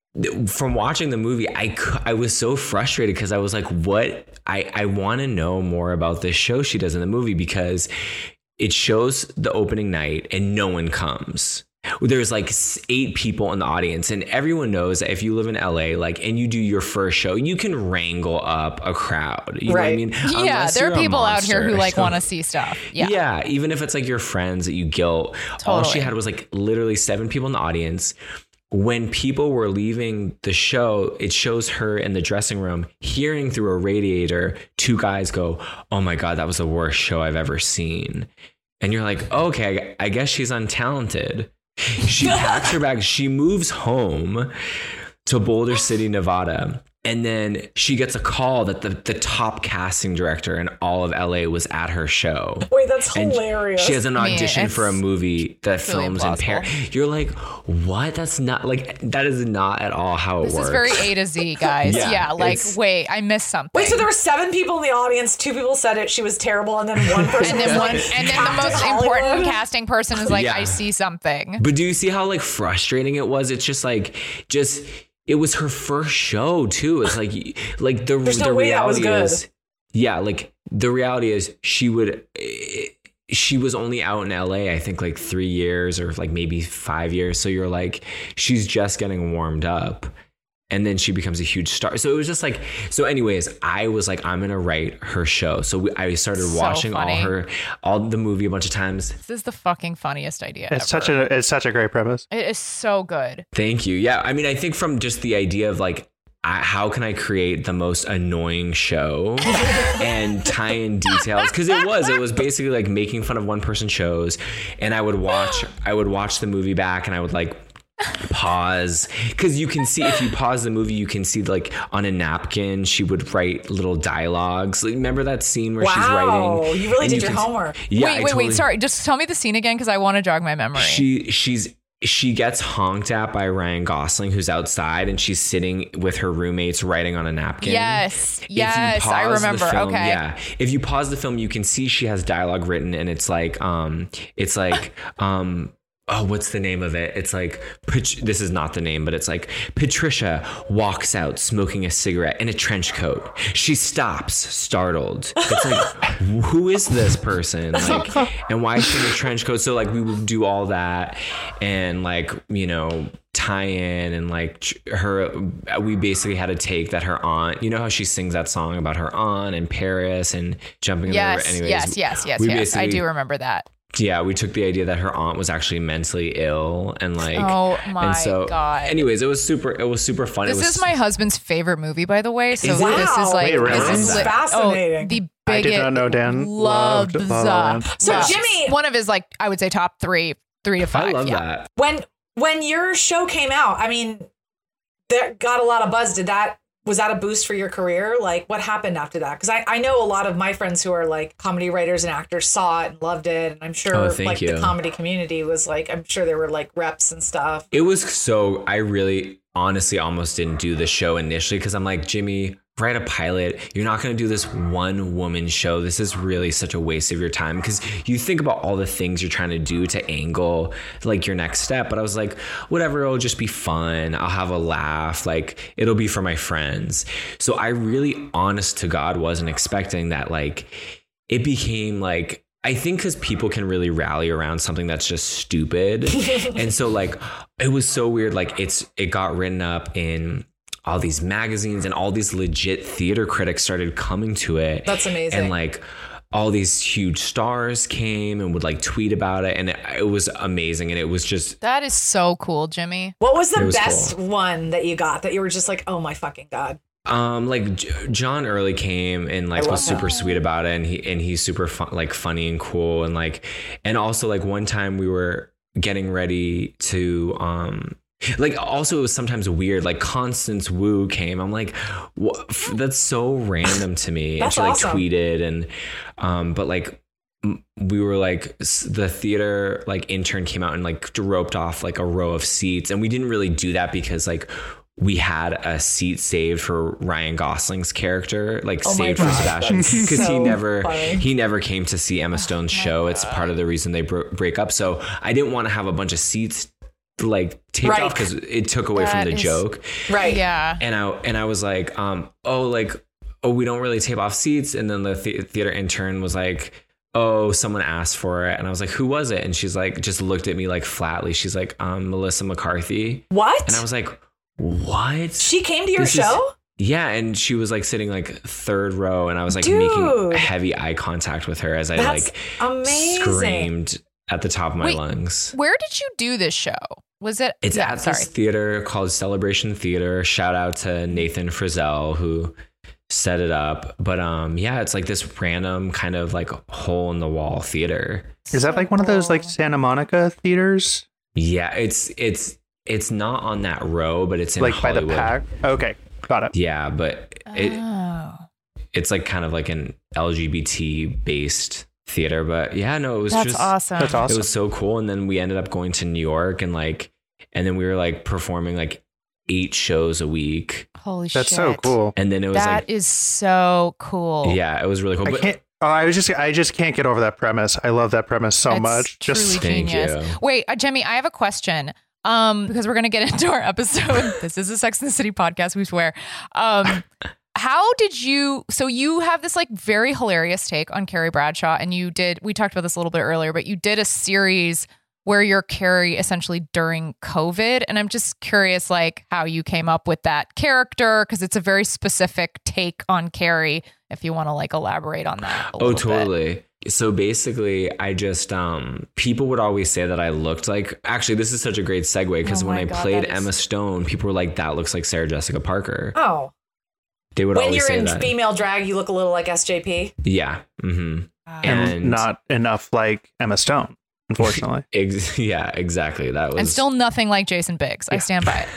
Speaker 6: from watching the movie, I, cou- I was so frustrated because I was like, what? I, I want to know more about this show she does in the movie, because it shows the opening night and no one comes. There's like s- eight people in the audience, and everyone knows that if you live in L A, like, and you do your first show, you can wrangle up a crowd. You
Speaker 5: Right.
Speaker 6: know what I mean?
Speaker 4: Yeah,
Speaker 6: Unless
Speaker 4: there are
Speaker 6: you're a
Speaker 4: people out here who
Speaker 6: monster.
Speaker 4: like want to see stuff. Yeah.
Speaker 6: Yeah, even if it's like your friends that you guilt. All she
Speaker 4: Totally.
Speaker 6: had was like literally seven people in the audience. When people were leaving the show, it shows her in the dressing room hearing through a radiator two guys go, "Oh my God, that was the worst show I've ever seen." And you're like, oh, okay, I guess she's untalented. She packs her bags. She moves home to Boulder City, Nevada. And then she gets a call that the, the top casting director in all of L A was at her show.
Speaker 5: Wait, that's
Speaker 6: and
Speaker 5: hilarious.
Speaker 6: She has an audition
Speaker 4: I mean,
Speaker 6: for a movie that
Speaker 4: really
Speaker 6: films in Paris. You're like, what? That's not like, that is not at all how it
Speaker 4: this
Speaker 6: works.
Speaker 4: is very A to Z, guys.
Speaker 6: Yeah,
Speaker 4: yeah, like,
Speaker 6: it's-
Speaker 4: wait, I missed something.
Speaker 5: Wait, so there were seven people in the audience. Two people said it. She was terrible, and then one person.
Speaker 4: and then
Speaker 5: was
Speaker 4: one,
Speaker 5: like,
Speaker 4: and then the
Speaker 5: Captain
Speaker 4: most
Speaker 5: Hollywood.
Speaker 4: important casting person is like,
Speaker 6: Yeah.
Speaker 4: I see something.
Speaker 6: But do you see how like frustrating it was? It's just like, just, it was her first show too. It's like, like the,
Speaker 5: There's no
Speaker 6: the
Speaker 5: way that was
Speaker 6: reality
Speaker 5: good.
Speaker 6: is, yeah, like the reality is she would, she was only out in L A, I think like three years or like maybe five years. So you're like, she's just getting warmed up. And then she becomes a huge star. So it was just like, so anyways, I was like, I'm going to write her show. So we, I started
Speaker 4: So
Speaker 6: watching all
Speaker 4: funny.
Speaker 6: her, all the movie a bunch of times.
Speaker 4: This is the fucking funniest idea
Speaker 7: It's
Speaker 4: ever.
Speaker 7: such a it's such a great premise.
Speaker 4: It is so good.
Speaker 6: Thank you. Yeah. I mean, I think from just the idea of like, I, how can I create the most annoying show and tie in details? Because it was, it was basically like making fun of one person shows. And I would watch, I would watch the movie back and I would like pause, because you can see, if you pause the movie, you can see like on a napkin she would write little dialogues. Like, remember that scene where
Speaker 5: Wow,
Speaker 6: she's writing?
Speaker 5: you really
Speaker 6: and
Speaker 5: did your
Speaker 6: can-
Speaker 5: homework.
Speaker 6: Yeah,
Speaker 4: wait,
Speaker 6: I
Speaker 4: wait,
Speaker 6: totally-
Speaker 4: wait. Sorry. Just tell me the scene again because I want to jog my memory.
Speaker 6: She she's she gets honked at by Ryan Gosling, who's outside, and she's sitting with her roommates writing on a napkin.
Speaker 4: Yes,
Speaker 6: If you
Speaker 4: yes, I
Speaker 6: pause the
Speaker 4: remember.
Speaker 6: film-
Speaker 4: Okay.
Speaker 6: Yeah. If you pause the film, you can see she has dialogue written, and it's like, um, it's like, um, oh, what's the name of it? It's like, Pat- this is not the name, but it's like, Patricia walks out smoking a cigarette in a trench coat. She stops, startled. It's like, who is this person? Like, and why is she in a trench coat? So like, we would do all that, and like, you know, tie in, and like tr- her, we basically had a take that her aunt, you know how she sings that song about her aunt in Paris and jumping in the river.
Speaker 4: Yes,
Speaker 6: Anyways,
Speaker 4: yes, yes, yes,
Speaker 6: we
Speaker 4: yes. I
Speaker 6: basically-
Speaker 4: do remember that.
Speaker 6: Yeah, we took the idea that her aunt was actually mentally ill, and like,
Speaker 4: Oh my
Speaker 6: and so,
Speaker 4: God.
Speaker 6: Anyways, it was super. It was super fun.
Speaker 4: This
Speaker 6: it was,
Speaker 4: is my husband's favorite movie, by the way. So
Speaker 6: Is it?
Speaker 4: this is like,
Speaker 7: Wait, really?
Speaker 4: this
Speaker 7: This
Speaker 4: is
Speaker 7: is
Speaker 4: li-
Speaker 5: fascinating.
Speaker 4: Oh, the
Speaker 7: I did
Speaker 4: biggest
Speaker 7: not know Dan
Speaker 4: loves
Speaker 7: loved La La
Speaker 4: uh,
Speaker 7: Land.
Speaker 5: So,
Speaker 4: loves-
Speaker 5: Jimmy-
Speaker 4: one of his like, I would say top three, three to five.
Speaker 6: I love
Speaker 4: yeah.
Speaker 6: that.
Speaker 5: When when your show came out, I mean, that got a lot of buzz. Did that was that a boost for your career? Like, what happened after that? Because I, I know a lot of my friends who are like comedy writers and actors saw it and loved it, and I'm sure
Speaker 6: Oh, thank
Speaker 5: like
Speaker 6: you.
Speaker 5: the comedy community was like, I'm sure there were like reps and stuff.
Speaker 6: It was so. I really, honestly, almost didn't do the show initially because I'm like, Jimmy, write a pilot. You're not going to do this one woman show. This is really such a waste of your time, because you think about all the things you're trying to do to angle like your next step. But I was like, whatever, it'll just be fun. I'll have a laugh. Like, it'll be for my friends. So I really, honest to God, wasn't expecting that. Like, it became like, I think because people can really rally around something that's just stupid. And so like, it was so weird. Like, it's, it got written up in all these magazines, and all these legit theater critics started coming to it.
Speaker 5: That's amazing.
Speaker 6: And like, all these huge stars came and would like tweet about it, and it, it was amazing. And it was just,
Speaker 4: That is so cool, Jimmy.
Speaker 5: What was the
Speaker 6: It was
Speaker 5: best
Speaker 6: cool.
Speaker 5: one that you got that you were just like, oh my fucking God?
Speaker 6: um, like J- John Early came and like
Speaker 5: I
Speaker 6: was
Speaker 5: love
Speaker 6: super
Speaker 5: that.
Speaker 6: sweet about it, and he and he's super fun, like funny and cool, and like, and also like one time we were getting ready to um. Like, also, it was sometimes weird. Like, Constance Wu came. I'm like, what? That's so random to me. and
Speaker 5: That's
Speaker 6: she like
Speaker 5: awesome.
Speaker 6: tweeted, and um, but like, m- we were like, s- the theater like intern came out and like roped off like a row of seats, and we didn't really do that because like we had a seat saved for Ryan Gosling's character, like
Speaker 5: Oh my
Speaker 6: saved for
Speaker 5: God,
Speaker 6: Sebastian,
Speaker 5: that's
Speaker 6: because he
Speaker 5: so
Speaker 6: never
Speaker 5: funny.
Speaker 6: he never came to see Emma Stone's show. It's part of the reason they bro- break up. So I didn't want to have a bunch of seats like taped
Speaker 5: Right.
Speaker 6: off because it took away
Speaker 4: That
Speaker 6: from the
Speaker 4: is-
Speaker 6: joke.
Speaker 5: Right.
Speaker 4: Yeah.
Speaker 6: And I and I was like, um, oh, like, oh, we don't really tape off seats. And then the, the theater intern was like, oh, someone asked for it. And I was like, who was it? And she's like, just looked at me like flatly. She's like, um, Melissa McCarthy.
Speaker 5: What?
Speaker 6: And I was like, what?
Speaker 5: She came to your
Speaker 6: This is-
Speaker 5: show?
Speaker 6: Yeah, and she was like sitting like third row, and I was like
Speaker 5: Dude.
Speaker 6: making heavy eye contact with her as I
Speaker 5: That's
Speaker 6: like
Speaker 5: amazing.
Speaker 6: screamed at the top of my
Speaker 4: Wait,
Speaker 6: lungs.
Speaker 4: Where did you do this show? Was it?
Speaker 6: It's
Speaker 4: yeah,
Speaker 6: at
Speaker 4: sorry.
Speaker 6: this theater called Celebration Theater. Shout out to Nathan Frizzell, who set it up. But um, yeah, it's like this random kind of like hole in the wall theater.
Speaker 7: Is that like one of those like Santa Monica theaters?
Speaker 6: Yeah, it's it's it's not on that row, but it's in
Speaker 7: like
Speaker 6: Hollywood.
Speaker 7: By the Pack. Okay, got it.
Speaker 6: Yeah, but it
Speaker 4: Oh.
Speaker 6: it's like kind of like an L G B T based theater. But yeah, no, it was
Speaker 4: That's
Speaker 6: just
Speaker 4: awesome.
Speaker 7: That's awesome.
Speaker 6: It was so cool. And then we ended up going to New York and like, and then we were like performing like eight shows a week.
Speaker 4: Holy
Speaker 7: That's
Speaker 4: shit.
Speaker 7: so cool.
Speaker 6: And then it was
Speaker 4: That
Speaker 6: like,
Speaker 4: is so cool.
Speaker 6: yeah, it was really cool.
Speaker 7: I
Speaker 6: But
Speaker 7: can't. Oh, I was just. I just can't get over that premise. I love that premise so
Speaker 4: It's
Speaker 7: much.
Speaker 4: truly
Speaker 7: Just
Speaker 6: Thank
Speaker 4: genius.
Speaker 6: you.
Speaker 4: Wait, uh, Jemmy, I have a question. Um, because we're gonna get into our episode. This is a Sex and the City podcast, we swear. Um, how did you? So you have this like very hilarious take on Carrie Bradshaw, and you did. We talked about this a little bit earlier, but you did a series where you're Carrie essentially during COVID, and I'm just curious, like how you came up with that character because it's a very specific take on Carrie. If you want to like elaborate on that. A
Speaker 6: oh,
Speaker 4: little bit.
Speaker 6: totally. So basically, I just, um, people would always say that I looked like, actually, this is such a great segue because
Speaker 4: Oh
Speaker 6: when
Speaker 4: my
Speaker 6: I
Speaker 4: God,
Speaker 6: played
Speaker 4: that is-
Speaker 6: Emma Stone, people were like, that looks like Sarah Jessica Parker.
Speaker 5: Oh,
Speaker 6: They would
Speaker 5: when
Speaker 6: always
Speaker 5: you're
Speaker 6: say
Speaker 5: in
Speaker 6: that.
Speaker 5: female drag, you look a little like S J P.
Speaker 6: Yeah. Mm-hmm.
Speaker 4: Wow.
Speaker 7: and,
Speaker 6: And
Speaker 7: not enough like Emma Stone, unfortunately.
Speaker 6: Ex- yeah, exactly. That was
Speaker 4: And still nothing like Jason Biggs. I stand by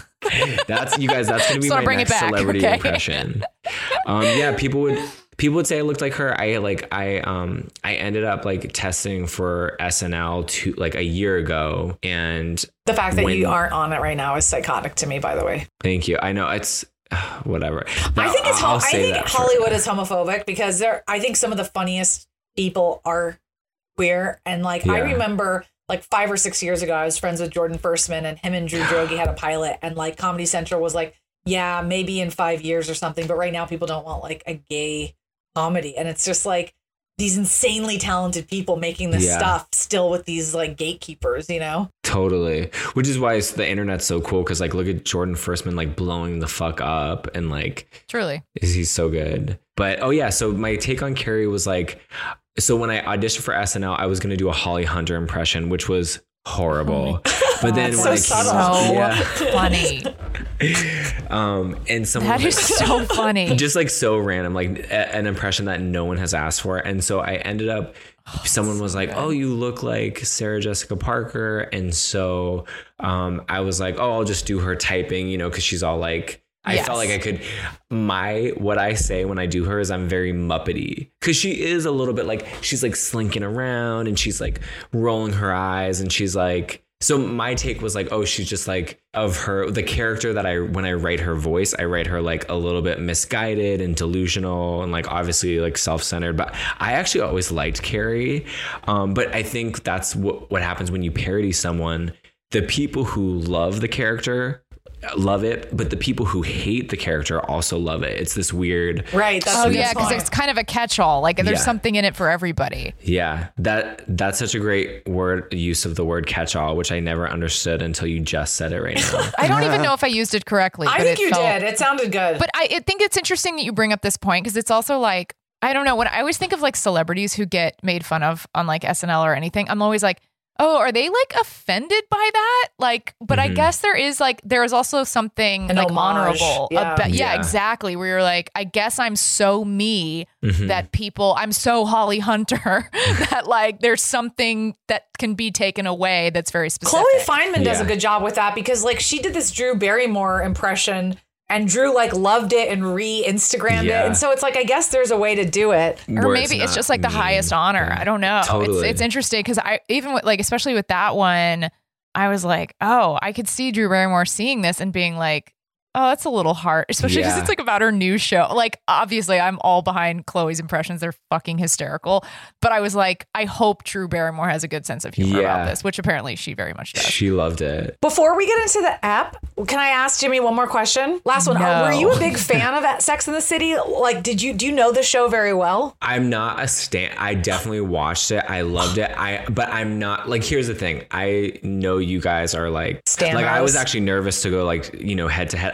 Speaker 4: it.
Speaker 6: that's you guys. That's gonna be
Speaker 4: Just wanna
Speaker 6: my
Speaker 4: bring it
Speaker 6: next
Speaker 4: back,
Speaker 6: celebrity
Speaker 4: okay?
Speaker 6: impression. Um, yeah, people would people would say I looked like her. I like I um I ended up like testing for S N L to like a year ago, and
Speaker 5: The fact that
Speaker 6: when-
Speaker 5: you aren't on it right now is psychotic to me, by the way.
Speaker 6: thank you. I know it's whatever.
Speaker 5: I think it's
Speaker 6: I'll
Speaker 5: ho- I
Speaker 6: say
Speaker 5: think
Speaker 6: that for-
Speaker 5: Hollywood is homophobic because there I think some of the funniest people are queer, and like I
Speaker 6: Yeah.
Speaker 5: remember like five or six years ago I was friends with Jordan Firstman, and him and Drew Droege had a pilot, and like Comedy Central was like, yeah, maybe in five years or something, but right now people don't want like a gay comedy, and it's just like these insanely talented people making this
Speaker 6: Yeah.
Speaker 5: stuff still with these like gatekeepers, you know?
Speaker 6: Totally. Which is why it's, the internet's so cool because like look at Jordan Firstman like blowing the fuck up and like
Speaker 4: Truly.
Speaker 6: he's so good. But oh yeah, so my take on Carrie was like, so when I auditioned for S N L, I was gonna do a Holly Hunter impression, which was horrible. But then
Speaker 5: That's
Speaker 6: when
Speaker 5: so
Speaker 6: I came
Speaker 5: subtle.
Speaker 4: So
Speaker 6: yeah.
Speaker 4: funny.
Speaker 6: um and someone
Speaker 4: That
Speaker 6: was
Speaker 4: is
Speaker 6: like,
Speaker 4: so funny.
Speaker 6: just like so random, like a, an impression that no one has asked for. And so I ended up, someone was like, oh, you look like Sarah Jessica Parker. And so um, I was like, oh, I'll just do her typing, you know, because she's all like, I
Speaker 4: Yes.
Speaker 6: felt like I could, my, what I say when I do her is I'm very Muppety. Because she is a little bit like, she's like slinking around and she's like rolling her eyes and she's like, so my take was like, oh, she's just like of her, the character that I, when I write her voice, I write her like a little bit misguided and delusional and like obviously like self-centered. But I actually always liked Carrie. Um, but I think that's what, what happens when you parody someone. The people who love the character love it, but the people who hate the character also love it. It's this weird.
Speaker 5: Right. That's
Speaker 4: Oh
Speaker 5: the
Speaker 4: yeah,
Speaker 5: point.
Speaker 4: because it's kind of a catch-all. Like there's
Speaker 6: Yeah.
Speaker 4: something in it for everybody.
Speaker 6: Yeah, that that's such a great word use of the word catch-all, which I never understood until you just said it right now.
Speaker 4: I don't even know if I used it correctly.
Speaker 5: I
Speaker 4: but
Speaker 5: think
Speaker 4: it
Speaker 5: you
Speaker 4: felt-
Speaker 5: did. It sounded good.
Speaker 4: But I, I think it's interesting that you bring up this point because it's also like, I don't know, when I always think of like celebrities who get made fun of on like S N L or anything, I'm always like, oh, are they like offended by that? Like, but I
Speaker 6: Mhm.
Speaker 4: guess there is like, there is also something
Speaker 5: An
Speaker 4: like
Speaker 5: homage.
Speaker 4: honorable.
Speaker 5: Yeah.
Speaker 4: about- yeah,
Speaker 6: Yeah.
Speaker 4: exactly. Where you're like, I guess I'm so me
Speaker 6: Mhm.
Speaker 4: that people, I'm so Holly Hunter that like there's something that can be taken away that's very specific.
Speaker 5: Chloe Fineman does
Speaker 6: Yeah.
Speaker 5: a good job with that because like she did this Drew Barrymore impression and Drew like loved it and re-Instagrammed
Speaker 6: Yeah.
Speaker 5: it. And so it's like, I guess there's a way to do it.
Speaker 4: Or
Speaker 6: Where
Speaker 4: maybe it's,
Speaker 6: not
Speaker 4: just like the
Speaker 6: mean.
Speaker 4: highest honor.
Speaker 6: Yeah.
Speaker 4: I don't know.
Speaker 6: Totally.
Speaker 4: It's it's interesting because I even with like especially with that one, I was like, oh, I could see Drew Barrymore seeing this and being like, oh, that's a little hard, especially because
Speaker 6: Yeah.
Speaker 4: it's like about her new show. Like, obviously, I'm all behind Chloe's impressions; they're fucking hysterical. But I was like, I hope Drew Barrymore has a good sense of humor
Speaker 6: Yeah.
Speaker 4: about this, which apparently she very much does.
Speaker 6: She loved it.
Speaker 5: Before we get into the app, can I ask Jimmy one more question? Last one.
Speaker 4: No.
Speaker 5: Were you a big fan of Sex and the City? Like, did you do you know the show very well?
Speaker 6: I'm not a stan. I definitely watched it. I loved it. I but I'm not like. Here's the thing. I know you guys are like
Speaker 5: Stan
Speaker 6: like I was
Speaker 5: Rose.
Speaker 6: actually nervous to go like you know head to head.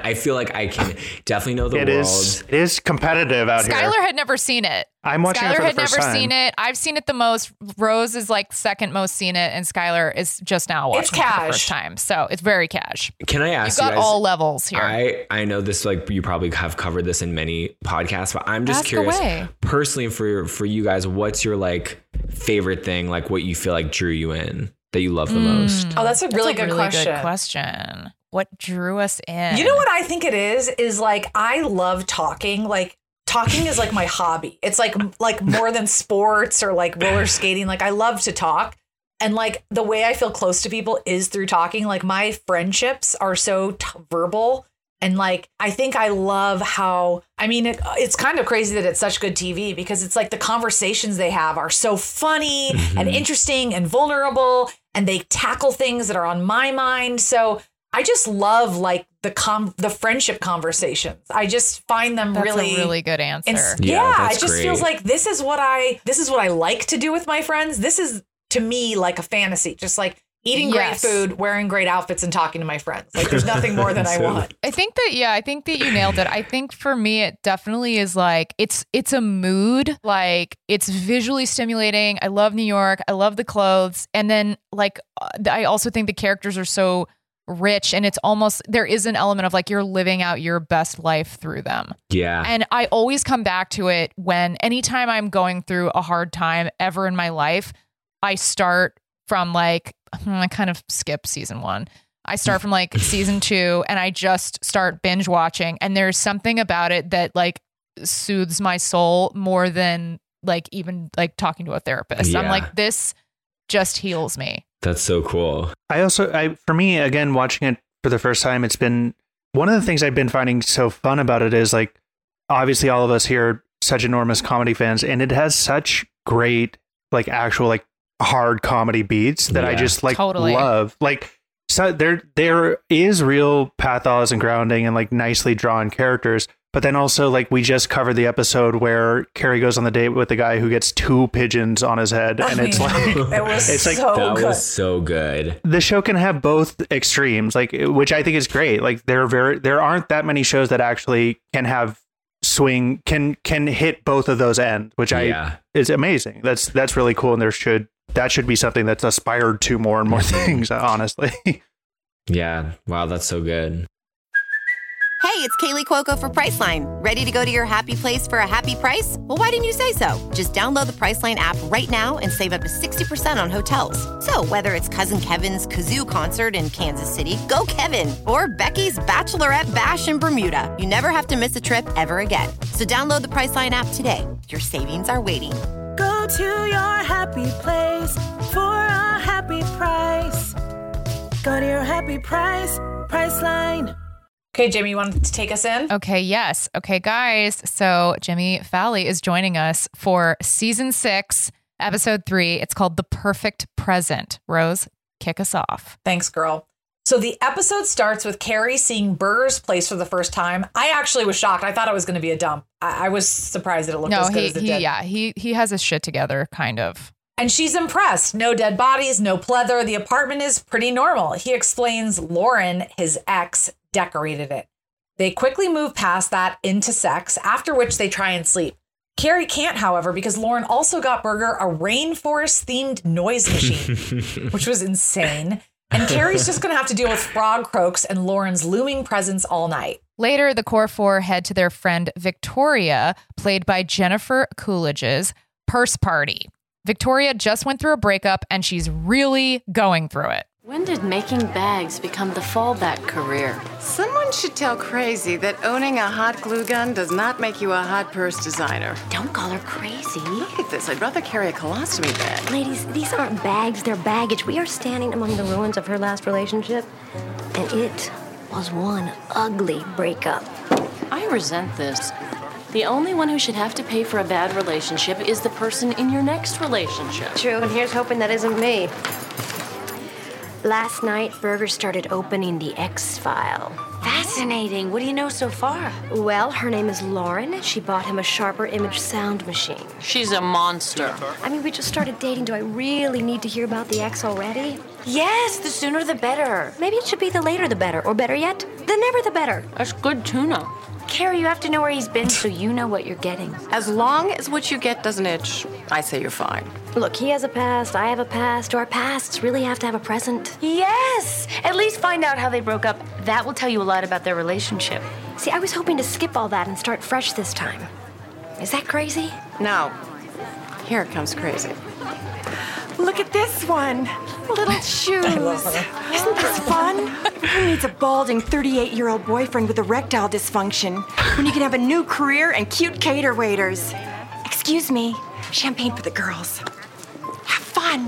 Speaker 6: I feel like I can definitely know the
Speaker 7: it
Speaker 6: world.
Speaker 7: Is, it is competitive out
Speaker 4: Skylar
Speaker 7: here.
Speaker 4: Skylar had never seen it.
Speaker 7: I'm watching
Speaker 4: Skylar
Speaker 7: it for
Speaker 4: had
Speaker 7: the first
Speaker 4: never
Speaker 7: time.
Speaker 4: seen it. I've seen it the most. Rose is like second most seen it, and Skylar is just now watching
Speaker 5: it's
Speaker 4: it for the
Speaker 5: cash.
Speaker 4: first time. So it's very cash.
Speaker 6: Can I ask
Speaker 4: You've got
Speaker 6: you guys,
Speaker 4: all levels here.
Speaker 6: I, I know this, like, you probably have covered this in many podcasts, but I'm just
Speaker 4: Ask
Speaker 6: curious,
Speaker 4: away.
Speaker 6: personally for for you guys, what's your like favorite thing, like what you feel like drew you in, that you love the
Speaker 4: Mm.
Speaker 6: most?
Speaker 5: Oh, that's a really,
Speaker 4: That's a
Speaker 5: good,
Speaker 4: really
Speaker 5: question.
Speaker 4: good question. What drew us in?
Speaker 5: You know what I think it is? Is like, I love talking. Like, talking is like my hobby. It's like like more than sports or like roller skating. Like, I love to talk. And like the way I feel close to people is through talking. Like, my friendships are so t- verbal. And like, I think I love how, I mean, it, it's kind of crazy that it's such good T V, because it's like the conversations they have are so funny
Speaker 6: Mm-hmm.
Speaker 5: and interesting and vulnerable, and they tackle things that are on my mind. So I just love like the com- the friendship conversations. I just find them
Speaker 4: That's
Speaker 5: really,
Speaker 4: a really good answer.
Speaker 5: ins-
Speaker 6: Yeah,
Speaker 5: yeah,
Speaker 6: that's
Speaker 5: it just
Speaker 6: great.
Speaker 5: feels like this is what I this is what I like to do with my friends. This is to me like a fantasy, just like eating
Speaker 4: Yes.
Speaker 5: great food, wearing great outfits, and talking to my friends. Like, there's nothing more than I
Speaker 6: So-
Speaker 5: want.
Speaker 4: I think that yeah, I think that you nailed it. I think for me it definitely is like it's it's a mood. Like, it's visually stimulating. I love New York. I love the clothes. And then like uh, I also think the characters are so rich, and it's almost there is an element of like you're living out your best life through them.
Speaker 6: Yeah.
Speaker 4: And I always come back to it when anytime I'm going through a hard time ever in my life, I start from like I kind of skip season one. I start from like season two, and I just start binge watching. And there's something about it that like soothes my soul more than like even like talking to a therapist. I'm
Speaker 6: Yeah.
Speaker 4: like, this just heals me.
Speaker 6: That's so cool.
Speaker 7: I also, I for me, again, watching it for the first time, it's been one of the things I've been finding so fun about it is like, obviously all of us here are such enormous comedy fans, and it has such great, like actual, like hard comedy beats that I
Speaker 6: Yeah.
Speaker 7: just like
Speaker 4: Totally.
Speaker 7: love. Like, so there, there is real pathos and grounding and like nicely drawn characters. But then also, like, we just covered the episode where Carrie goes on the date with the guy who gets two pigeons on his head. And
Speaker 5: I
Speaker 7: it's
Speaker 5: mean,
Speaker 7: like,
Speaker 5: it was
Speaker 7: it's like-
Speaker 5: so
Speaker 6: that
Speaker 5: good.
Speaker 6: was so good.
Speaker 7: the show can have both extremes, like, which I think is great. Like, there are very, there aren't that many shows that actually can have swing, can, can hit both of those ends, which I,
Speaker 6: Yeah.
Speaker 7: is amazing. That's, that's really cool. And there should, that should be something that's aspired to more and more things, honestly.
Speaker 6: Yeah. Wow, that's so good.
Speaker 8: Hey, it's Kaylee Cuoco for Priceline. Ready to go to your happy place for a happy price? Well, why didn't you say so? Just download the Priceline app right now and save up to sixty percent on hotels. So whether it's Cousin Kevin's Kazoo Concert in Kansas City, go Kevin, or Becky's Bachelorette Bash in Bermuda, you never have to miss a trip ever again. So download the Priceline app today. Your savings are waiting.
Speaker 9: Go to your happy place for a happy price. Go to your happy price, Priceline.
Speaker 5: Okay, Jamie, you want to take us in?
Speaker 4: Okay, yes. Okay, guys. So Jimmy Falley is joining us for season six, episode three. It's called The Perfect Present. Rose, kick us off.
Speaker 5: Thanks, girl. So the episode starts with Carrie seeing Burr's place for the first time. I actually was shocked. I thought it was going to be a dump. I, I was surprised that it looked
Speaker 4: No,
Speaker 5: as good
Speaker 4: he,
Speaker 5: as it
Speaker 4: he
Speaker 5: did.
Speaker 4: yeah, he he has his shit together, kind of.
Speaker 5: And she's impressed. No dead bodies, no pleather. The apartment is pretty normal. He explains Lauren, his ex, decorated it. They quickly move past that into sex, after which they try and sleep. Carrie can't, however, because Lauren also got Berger a rainforest-themed noise machine, which was insane. And Carrie's just going to have to deal with frog croaks and Lauren's looming presence all night.
Speaker 4: Later, the core four head to their friend Victoria, played by Jennifer Coolidge's purse party. Victoria just went through a breakup, and she's really going through it.
Speaker 10: When did making bags become the fallback career?
Speaker 11: Someone should tell Crazy that owning a hot glue gun does not make you a hot purse designer.
Speaker 10: Don't call her crazy.
Speaker 11: Look at this. I'd rather carry a colostomy bag.
Speaker 12: Ladies, these aren't bags, they're baggage. We are standing among the ruins of her last relationship, and it was one ugly breakup.
Speaker 10: I resent this. The only one who should have to pay for a bad relationship is the person in your next relationship.
Speaker 12: True, and here's hoping that isn't me. Last night, Berger started opening the X-File.
Speaker 10: Fascinating. What do you know so far?
Speaker 12: Well, her name is Lauren. She bought him a sharper image sound machine.
Speaker 10: She's a monster.
Speaker 12: I mean, we just started dating. Do I really need to hear about the X already? Yes, the sooner the better. Maybe it should be the later the better, or better yet, the never the better.
Speaker 10: That's good tuna.
Speaker 12: Carrie, you have to know where he's been so you know what you're getting.
Speaker 11: As long as what you get doesn't itch, I say you're fine.
Speaker 12: Look, he has a past, I have a past. Our pasts really have to have a present.
Speaker 13: Yes! At least find out how they broke up. That will tell you a lot about their relationship.
Speaker 12: See, I was hoping to skip all that and start fresh this time. Is that crazy?
Speaker 11: No. Here comes crazy.
Speaker 9: Look at this one. Little shoes. Isn't this fun? Who needs a balding thirty-eight-year-old boyfriend with erectile dysfunction when you can have a new career and cute cater waiters? Excuse me. Champagne for the girls. Have fun.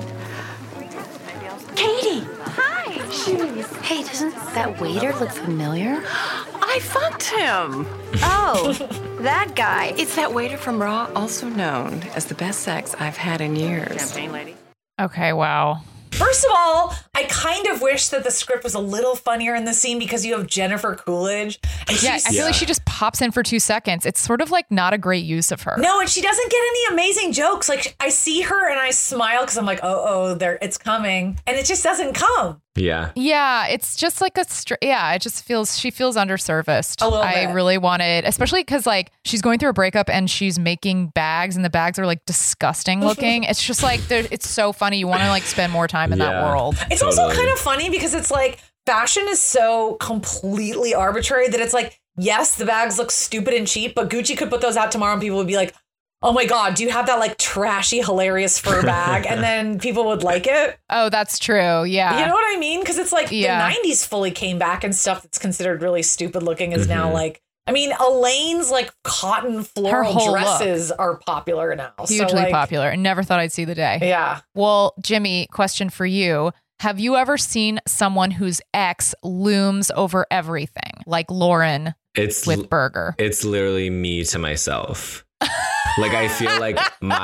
Speaker 9: Katie.
Speaker 13: Hi.
Speaker 9: Shoes.
Speaker 13: Hey, doesn't that waiter look familiar?
Speaker 11: I fucked him.
Speaker 12: Oh, that guy.
Speaker 11: It's that waiter from Raw, also known as the best sex I've had in years.
Speaker 14: Champagne lady.
Speaker 4: Okay, wow.
Speaker 5: First of all, I kind of wish that the script was a little funnier in the scene because you have Jennifer Coolidge. And
Speaker 4: Yeah, I
Speaker 5: she's,
Speaker 4: feel like she just pops in for two seconds. It's sort of like not a great use of her.
Speaker 5: no, and she doesn't get any amazing jokes. Like I see her and I smile because I'm like, oh, oh, there, it's coming, and it just doesn't come.
Speaker 6: Yeah.
Speaker 4: Yeah, it's just like a str- yeah, it just feels she feels underserviced.
Speaker 5: A little
Speaker 4: I
Speaker 5: bit.
Speaker 4: really wanted, especially because like she's going through a breakup and she's making bags and the bags are like disgusting looking. It's just like there- it's so funny. You want to like spend more time in that
Speaker 6: Yeah.
Speaker 4: world.
Speaker 5: It's also kind of funny because it's like fashion is so completely arbitrary that it's like, yes, the bags look stupid and cheap, but Gucci could put those out tomorrow and people would be like, oh my God, do you have that like trashy, hilarious fur bag? And then people would like it.
Speaker 4: Oh, that's true. Yeah.
Speaker 5: You know what I mean? Because it's like
Speaker 4: Yeah.
Speaker 5: the nineties fully came back and stuff that's considered really stupid looking is now like, I mean, Elaine's like cotton floral
Speaker 4: whole
Speaker 5: dresses are popular now.
Speaker 4: Hugely
Speaker 5: so, like,
Speaker 4: popular. I never thought I'd see the day.
Speaker 5: Yeah.
Speaker 4: Well, Jimmy, question for you. Have you ever seen someone whose ex looms over everything, like Lauren
Speaker 6: It's
Speaker 4: with Burger?
Speaker 6: It's literally me to myself. Like I feel like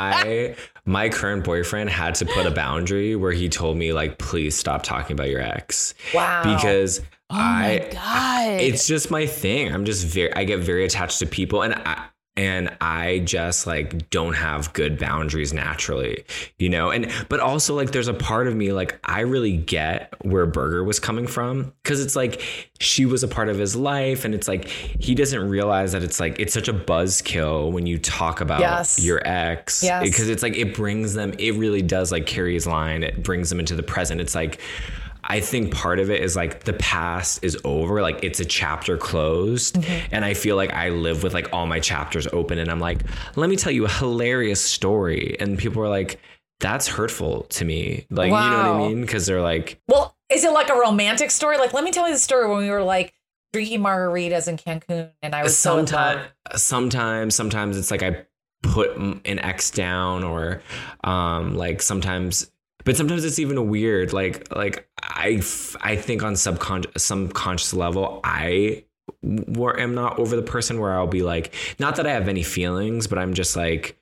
Speaker 6: my my current boyfriend had to put a boundary where he told me like, please stop talking about your ex.
Speaker 5: Wow.
Speaker 6: Because
Speaker 4: Oh
Speaker 6: I
Speaker 4: my God.
Speaker 6: it's just my thing. I'm just very I get very attached to people, and I and I just like don't have good boundaries naturally, you know? And but also like there's a part of me like I really get where Burger was coming from, because it's like she was a part of his life, and it's like he doesn't realize that it's like it's such a buzzkill when you talk about
Speaker 5: Yes.
Speaker 6: your ex,
Speaker 5: Yes.
Speaker 6: because it's like it brings them, it really does, like Carrie's line, it brings them into the present. It's like I think part of it is like the past is over, like it's a chapter closed. Mm-hmm. And I feel like I live with like all my chapters open, and I'm like, let me tell you a hilarious story. And people are like, that's hurtful to me. Like,
Speaker 5: Wow.
Speaker 6: you know what I mean? Because they're like,
Speaker 5: Well, is it like a romantic story? Like, let me tell you the story when we were like drinking margaritas in Cancun and I was so in
Speaker 6: sometimes,
Speaker 5: love.
Speaker 6: sometimes, sometimes it's like I put an ex down, or um, like sometimes, but sometimes it's even weird. Like, like I, I think on subconscious, some conscious level, I where am not over the person where I'll be like, not that I have any feelings, but I'm just like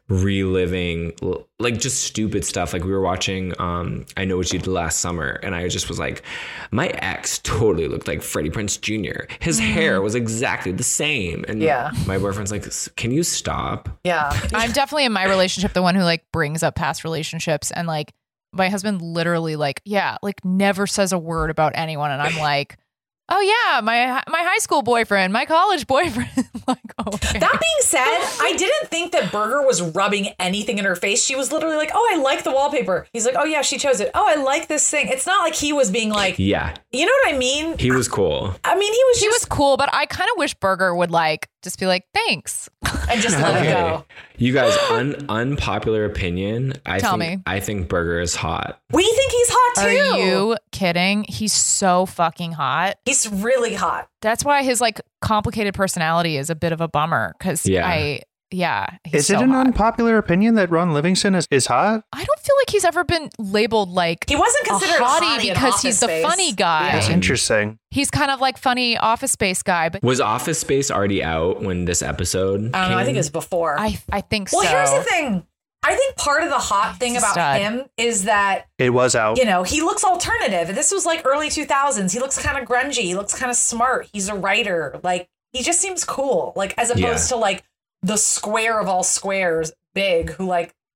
Speaker 6: reliving like just stupid stuff. Like we were watching um I Know What You Did Last Summer, and I just was like, my ex totally looked like Freddie Prinze Junior His mm. hair was exactly the same. And
Speaker 5: yeah.
Speaker 6: my boyfriend's like, can you stop?
Speaker 5: Yeah.
Speaker 4: I'm definitely in my relationship the one who like brings up past relationships, and like my husband literally like, yeah, like never says a word about anyone. And I'm like, oh yeah, my my high school boyfriend, my college boyfriend. Like, okay.
Speaker 5: That being said, I didn't think that Burger was rubbing anything in her face. She was literally like, oh, I like the wallpaper. He's like, oh yeah, she chose it. Oh, I like this thing. It's not like he was being like,
Speaker 6: yeah,
Speaker 5: you know what I mean?
Speaker 6: He was cool.
Speaker 5: I mean, he was
Speaker 4: he
Speaker 5: just
Speaker 4: was cool, but I kind of wish Burger would like just be like, thanks,
Speaker 5: and just let
Speaker 6: okay.
Speaker 5: it go.
Speaker 6: You guys, un- unpopular opinion. I
Speaker 4: Tell
Speaker 6: think
Speaker 4: me.
Speaker 6: I think Burger is hot.
Speaker 5: We think he's hot too.
Speaker 4: Are you kidding? He's so fucking hot.
Speaker 5: He's really hot.
Speaker 4: That's why his like complicated personality is a bit of a bummer. Because
Speaker 6: Yeah.
Speaker 4: I, yeah. he's
Speaker 7: Is it
Speaker 4: so
Speaker 7: an
Speaker 4: hot.
Speaker 7: unpopular opinion that Ron Livingston is, is hot?
Speaker 4: I don't feel like he's ever been labeled like
Speaker 5: He wasn't considered
Speaker 4: a
Speaker 5: a
Speaker 4: hottie,
Speaker 5: hottie in
Speaker 4: because he's the
Speaker 5: Office
Speaker 4: funny
Speaker 5: Space.
Speaker 4: guy.
Speaker 5: Yeah.
Speaker 7: That's interesting.
Speaker 4: He's kind of like funny Office Space guy, but
Speaker 6: Was Office Space already out when this episode?
Speaker 5: I don't know. I
Speaker 6: came?
Speaker 5: think it was before.
Speaker 4: I I think
Speaker 5: well,
Speaker 4: so.
Speaker 5: here's the thing. I think part of the hot thing
Speaker 4: He's a
Speaker 5: about
Speaker 4: stud.
Speaker 5: him is that,
Speaker 7: It was out.
Speaker 5: you know, he looks alternative. This was like early two thousands. He looks kind of grungy. He looks kind of smart. He's a writer. Like, he just seems cool. Like, as opposed
Speaker 6: Yeah.
Speaker 5: to like the square of all squares, Big, who like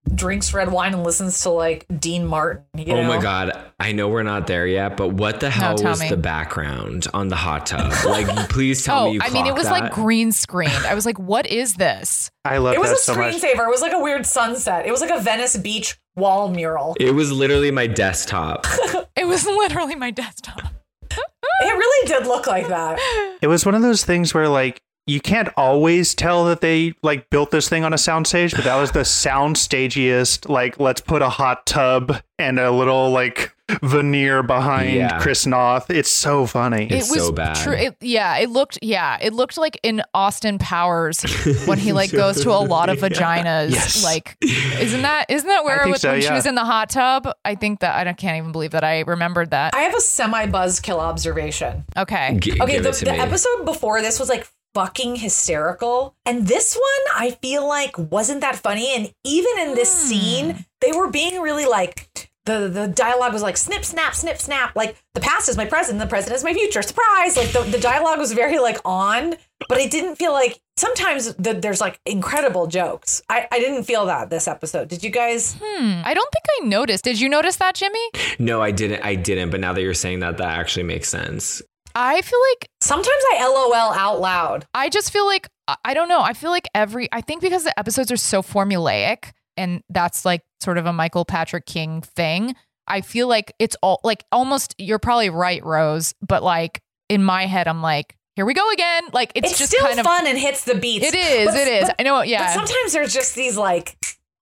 Speaker 5: drinks red wine and listens to like Dean Martin. You know?
Speaker 6: Oh my God. I know we're not there yet, but what the hell
Speaker 4: No,
Speaker 6: was
Speaker 4: me.
Speaker 6: the background on the hot tub? Like, please tell
Speaker 4: oh,
Speaker 6: me you
Speaker 4: I mean, it was
Speaker 6: clocked
Speaker 4: like
Speaker 6: that.
Speaker 4: green screened. I was like, what is this?
Speaker 7: I love
Speaker 5: It was
Speaker 7: that
Speaker 5: a
Speaker 7: so much.
Speaker 5: screensaver. It was like a weird sunset. It was like a Venice Beach wall mural.
Speaker 6: It was literally my desktop.
Speaker 4: It was literally my desktop.
Speaker 5: It really did look like that.
Speaker 7: It was one of those things where like you can't always tell that they like built this thing on a soundstage, but that was the soundstagiest. Like, let's put a hot tub and a little like veneer behind
Speaker 6: Yeah.
Speaker 7: Chris Noth. It's so funny.
Speaker 6: It's
Speaker 4: it was
Speaker 6: so bad.
Speaker 4: True. It, yeah, it looked. Yeah, it looked like in Austin Powers when he like goes to a lot of vaginas.
Speaker 7: Yes.
Speaker 4: Like, isn't that isn't that where
Speaker 7: I think
Speaker 4: with,
Speaker 7: so,
Speaker 4: when she
Speaker 7: yeah.
Speaker 4: was in the hot tub? I think that I don't- can't even believe that I remembered that.
Speaker 5: I have a semi-buzzkill observation.
Speaker 4: Okay.
Speaker 6: G-
Speaker 5: Okay,
Speaker 6: give
Speaker 5: the,
Speaker 6: it to
Speaker 5: the
Speaker 6: me.
Speaker 5: episode before this was like fucking hysterical. And this one, I feel like wasn't that funny. And even in this
Speaker 4: Hmm.
Speaker 5: scene, they were being really like, the, the dialogue was like snip, snap, snip, snap. Like the past is my present, the present is my future. Surprise. Like the, the dialogue was very like on, but I didn't feel like sometimes the, there's like incredible jokes. I, I didn't feel that this episode. Did you guys?
Speaker 4: Hmm. I don't think I noticed. Did you notice that, Jimmy?
Speaker 6: No, I didn't. I didn't. But now that you're saying that, that actually makes sense.
Speaker 4: I feel like
Speaker 5: Sometimes I LOL out loud.
Speaker 4: I just feel like I- I don't know. I feel like every I think because the episodes are so formulaic and that's like sort of a Michael Patrick King thing. I feel like it's all like almost you're probably right, Rose, but like in my head I'm like, here we go again. Like it's,
Speaker 5: It's
Speaker 4: just
Speaker 5: still
Speaker 4: kind of
Speaker 5: fun and hits the beats.
Speaker 4: It is,
Speaker 5: But-
Speaker 4: it is.
Speaker 5: but-
Speaker 4: I know, yeah.
Speaker 5: But sometimes there's just these like,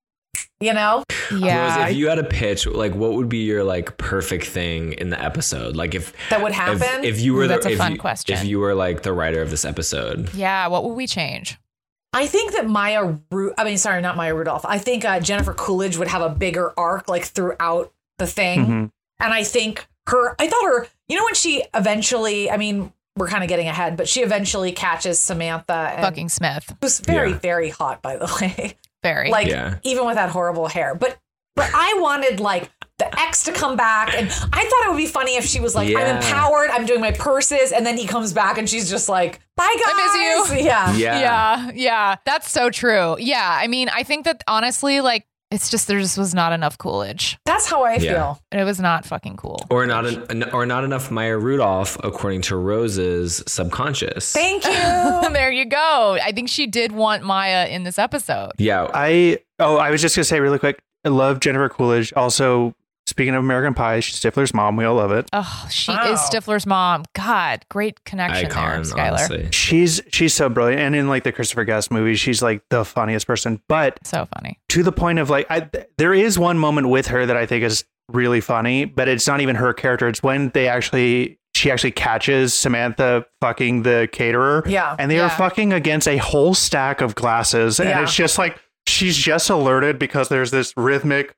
Speaker 5: you know?
Speaker 4: Yeah.
Speaker 6: Rose, if you had a pitch, like what would be your like perfect thing in the episode? Like if
Speaker 5: That would
Speaker 6: if,
Speaker 5: happen?
Speaker 6: if you were
Speaker 4: Ooh,
Speaker 6: the
Speaker 4: that's a
Speaker 6: if
Speaker 4: fun
Speaker 6: you,
Speaker 4: question.
Speaker 6: if you were like the writer of this episode.
Speaker 4: Yeah, what would we change?
Speaker 5: I think that Maya, Ru- I mean, sorry, not Maya Rudolph. I think uh, Jennifer Coolidge would have a bigger arc like throughout the thing.
Speaker 7: Mhm.
Speaker 5: And I think her, I thought her, you know, when she eventually, I mean, we're kind of getting ahead, but she eventually catches Samantha. And
Speaker 4: Fucking Smith.
Speaker 5: who's very,
Speaker 6: Yeah.
Speaker 5: very hot, by the way.
Speaker 4: Very.
Speaker 5: Like,
Speaker 6: Yeah.
Speaker 5: even with that horrible hair. But but I wanted like the ex to come back, and I thought it would be funny if she was like,
Speaker 6: Yeah.
Speaker 5: I'm empowered, I'm doing my purses, and then he comes back and she's just like, bye guys.
Speaker 4: I miss you.
Speaker 5: Yeah.
Speaker 6: Yeah.
Speaker 4: Yeah, yeah, that's so true. Yeah, I mean, I think that honestly, like, it's just there just was not enough Coolidge.
Speaker 5: That's how I
Speaker 6: Yeah.
Speaker 5: feel.
Speaker 4: It was not fucking cool.
Speaker 6: Or not an, or not enough Maya Rudolph, according to Rose's subconscious.
Speaker 5: Thank you.
Speaker 4: There you go. I think she did want Maya in this episode.
Speaker 6: Yeah.
Speaker 7: I oh, I was just gonna say really quick. I love Jennifer Coolidge. Also, speaking of American Pie, she's Stifler's mom. We all love it.
Speaker 4: Oh, she
Speaker 5: Wow.
Speaker 4: is Stifler's mom. God, great connection
Speaker 6: Icon,
Speaker 4: there, Skylar.
Speaker 6: honestly.
Speaker 7: She's she's so brilliant, and in like the Christopher Guest movies, she's like the funniest person. But
Speaker 4: So funny.
Speaker 7: to the point of like, I, there is one moment with her that I think is really funny, but it's not even her character. It's when they actually she actually catches Samantha fucking the caterer.
Speaker 5: Yeah.
Speaker 7: And they
Speaker 4: Yeah.
Speaker 7: are fucking against a whole stack of glasses. And
Speaker 5: Yeah.
Speaker 7: it's just like, she's just alerted because there's this rhythmic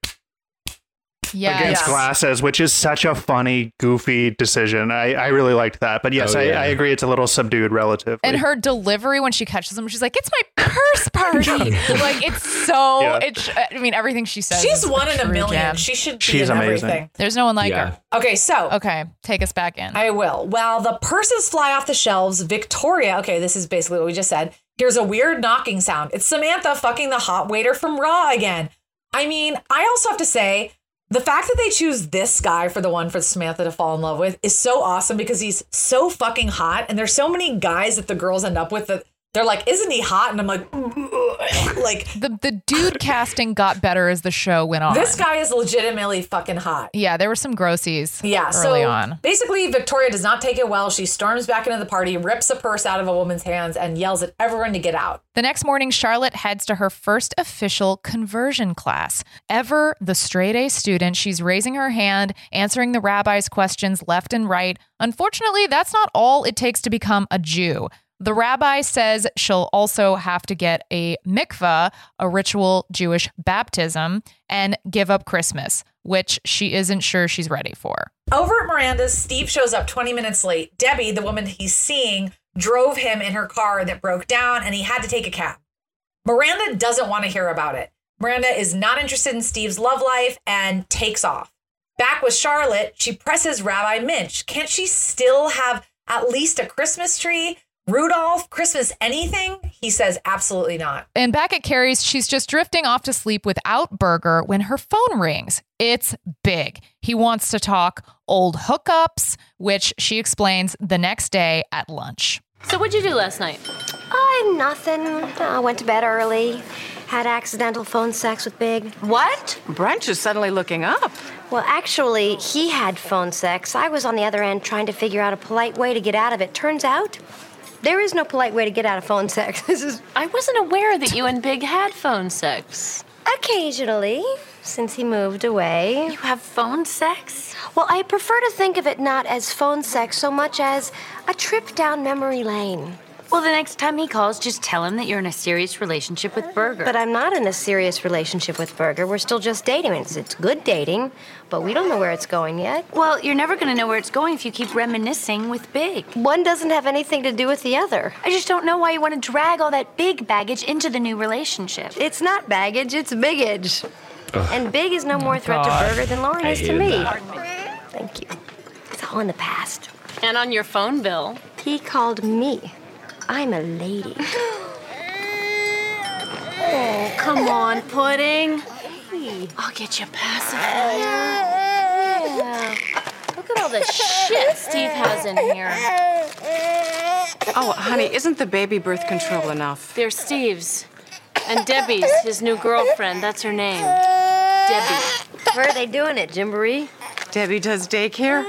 Speaker 4: Yeah.
Speaker 7: against
Speaker 5: Yes.
Speaker 7: glasses, which is such a funny, goofy decision. I, I really liked that. But yes,
Speaker 6: Oh, yeah.
Speaker 7: I, I agree. It's a little subdued relatively.
Speaker 4: And her delivery when she catches him, she's like, "It's my purse party." Like it's so.
Speaker 7: Yeah.
Speaker 4: It's. I mean, everything she says.
Speaker 5: She's
Speaker 4: is
Speaker 5: one in a
Speaker 4: true
Speaker 5: million.
Speaker 4: gem.
Speaker 5: She should be
Speaker 7: She's
Speaker 5: in
Speaker 7: amazing.
Speaker 5: everything.
Speaker 4: There's no one like
Speaker 6: Yeah.
Speaker 4: her.
Speaker 5: Okay, so
Speaker 4: Okay, take us back in.
Speaker 5: I will. While the purses fly off the shelves, Victoria, okay, this is basically what we just said. Here's a weird knocking sound. It's Samantha fucking the hot waiter from Raw again. I mean, I also have to say, the fact that they choose this guy for the one for Samantha to fall in love with is so awesome because he's so fucking hot. And there's so many guys that the girls end up with that they're like, isn't he hot? And I'm like, like
Speaker 4: the the dude casting got better as the show went on.
Speaker 5: this guy is legitimately fucking hot.
Speaker 4: Yeah, there were some grossies.
Speaker 5: Yeah,
Speaker 4: early
Speaker 5: so
Speaker 4: on.
Speaker 5: basically Victoria does not take it well. She storms back into the party, rips a purse out of a woman's hands, and yells at everyone to get out.
Speaker 4: The next morning, Charlotte heads to her first official conversion class. Ever the straight A student, she's raising her hand, answering the rabbi's questions left and right. Unfortunately, that's not all it takes to become a Jew. The rabbi says she'll also have to get a mikvah, a ritual Jewish baptism, and give up Christmas, which she isn't sure she's ready for.
Speaker 5: Over at Miranda's, Steve shows up twenty minutes late. Debbie, the woman he's seeing, drove him in her car that broke down and he had to take a cab. Miranda doesn't want to hear about it. Miranda is not interested in Steve's love life and takes off. Back with Charlotte, she presses Rabbi Minch. Can't she still have at least a Christmas tree? Rudolph, Christmas, anything? He says absolutely not.
Speaker 4: And back at Carrie's, she's just drifting off to sleep without Berger when her phone rings. It's Big. He wants to talk old hookups, which she explains the next day at lunch.
Speaker 13: So what'd you do last night?
Speaker 12: I'm nothing. I went to bed early. Had accidental phone sex with Big.
Speaker 11: What? Brunch is suddenly looking up.
Speaker 12: Well, actually, he had phone sex. I was on the other end trying to figure out a polite way to get out of it. Turns out, there is no polite way to get out of phone sex. This is...
Speaker 10: I wasn't aware that you and Big had phone sex.
Speaker 12: Occasionally, since he moved away.
Speaker 13: You have phone sex?
Speaker 12: Well, I prefer to think of it not as phone sex so much as a trip down memory lane.
Speaker 13: Well, the next time he calls, just tell him that you're in a serious relationship with Berger.
Speaker 12: But I'm not in a serious relationship with Berger. We're still just dating. It's, it's good dating, but we don't know where it's going yet.
Speaker 13: Well, you're never going to know where it's going if you keep reminiscing with Big.
Speaker 12: One doesn't have anything to do with the other.
Speaker 13: I just don't know why you want to drag all that Big baggage into the new relationship.
Speaker 12: It's not baggage, it's biggage.
Speaker 6: Ugh.
Speaker 12: And Big is no more threat
Speaker 6: God.
Speaker 12: to Berger than Lauren
Speaker 6: I
Speaker 12: is to
Speaker 6: hated
Speaker 12: me.
Speaker 6: that.
Speaker 12: Thank you. It's all in the past.
Speaker 10: And on your phone bill.
Speaker 12: He called me. I'm a lady.
Speaker 13: Oh, come on, Pudding. Hey. I'll get you a pacifier.
Speaker 12: Yeah.
Speaker 10: Look at all the shit Steve has in here.
Speaker 11: Oh, honey, isn't the baby birth control enough?
Speaker 10: They're Steve's. And Debbie's, his new girlfriend. That's her name. Debbie.
Speaker 12: Where are they doing it, Jimboree?
Speaker 11: Debbie does daycare?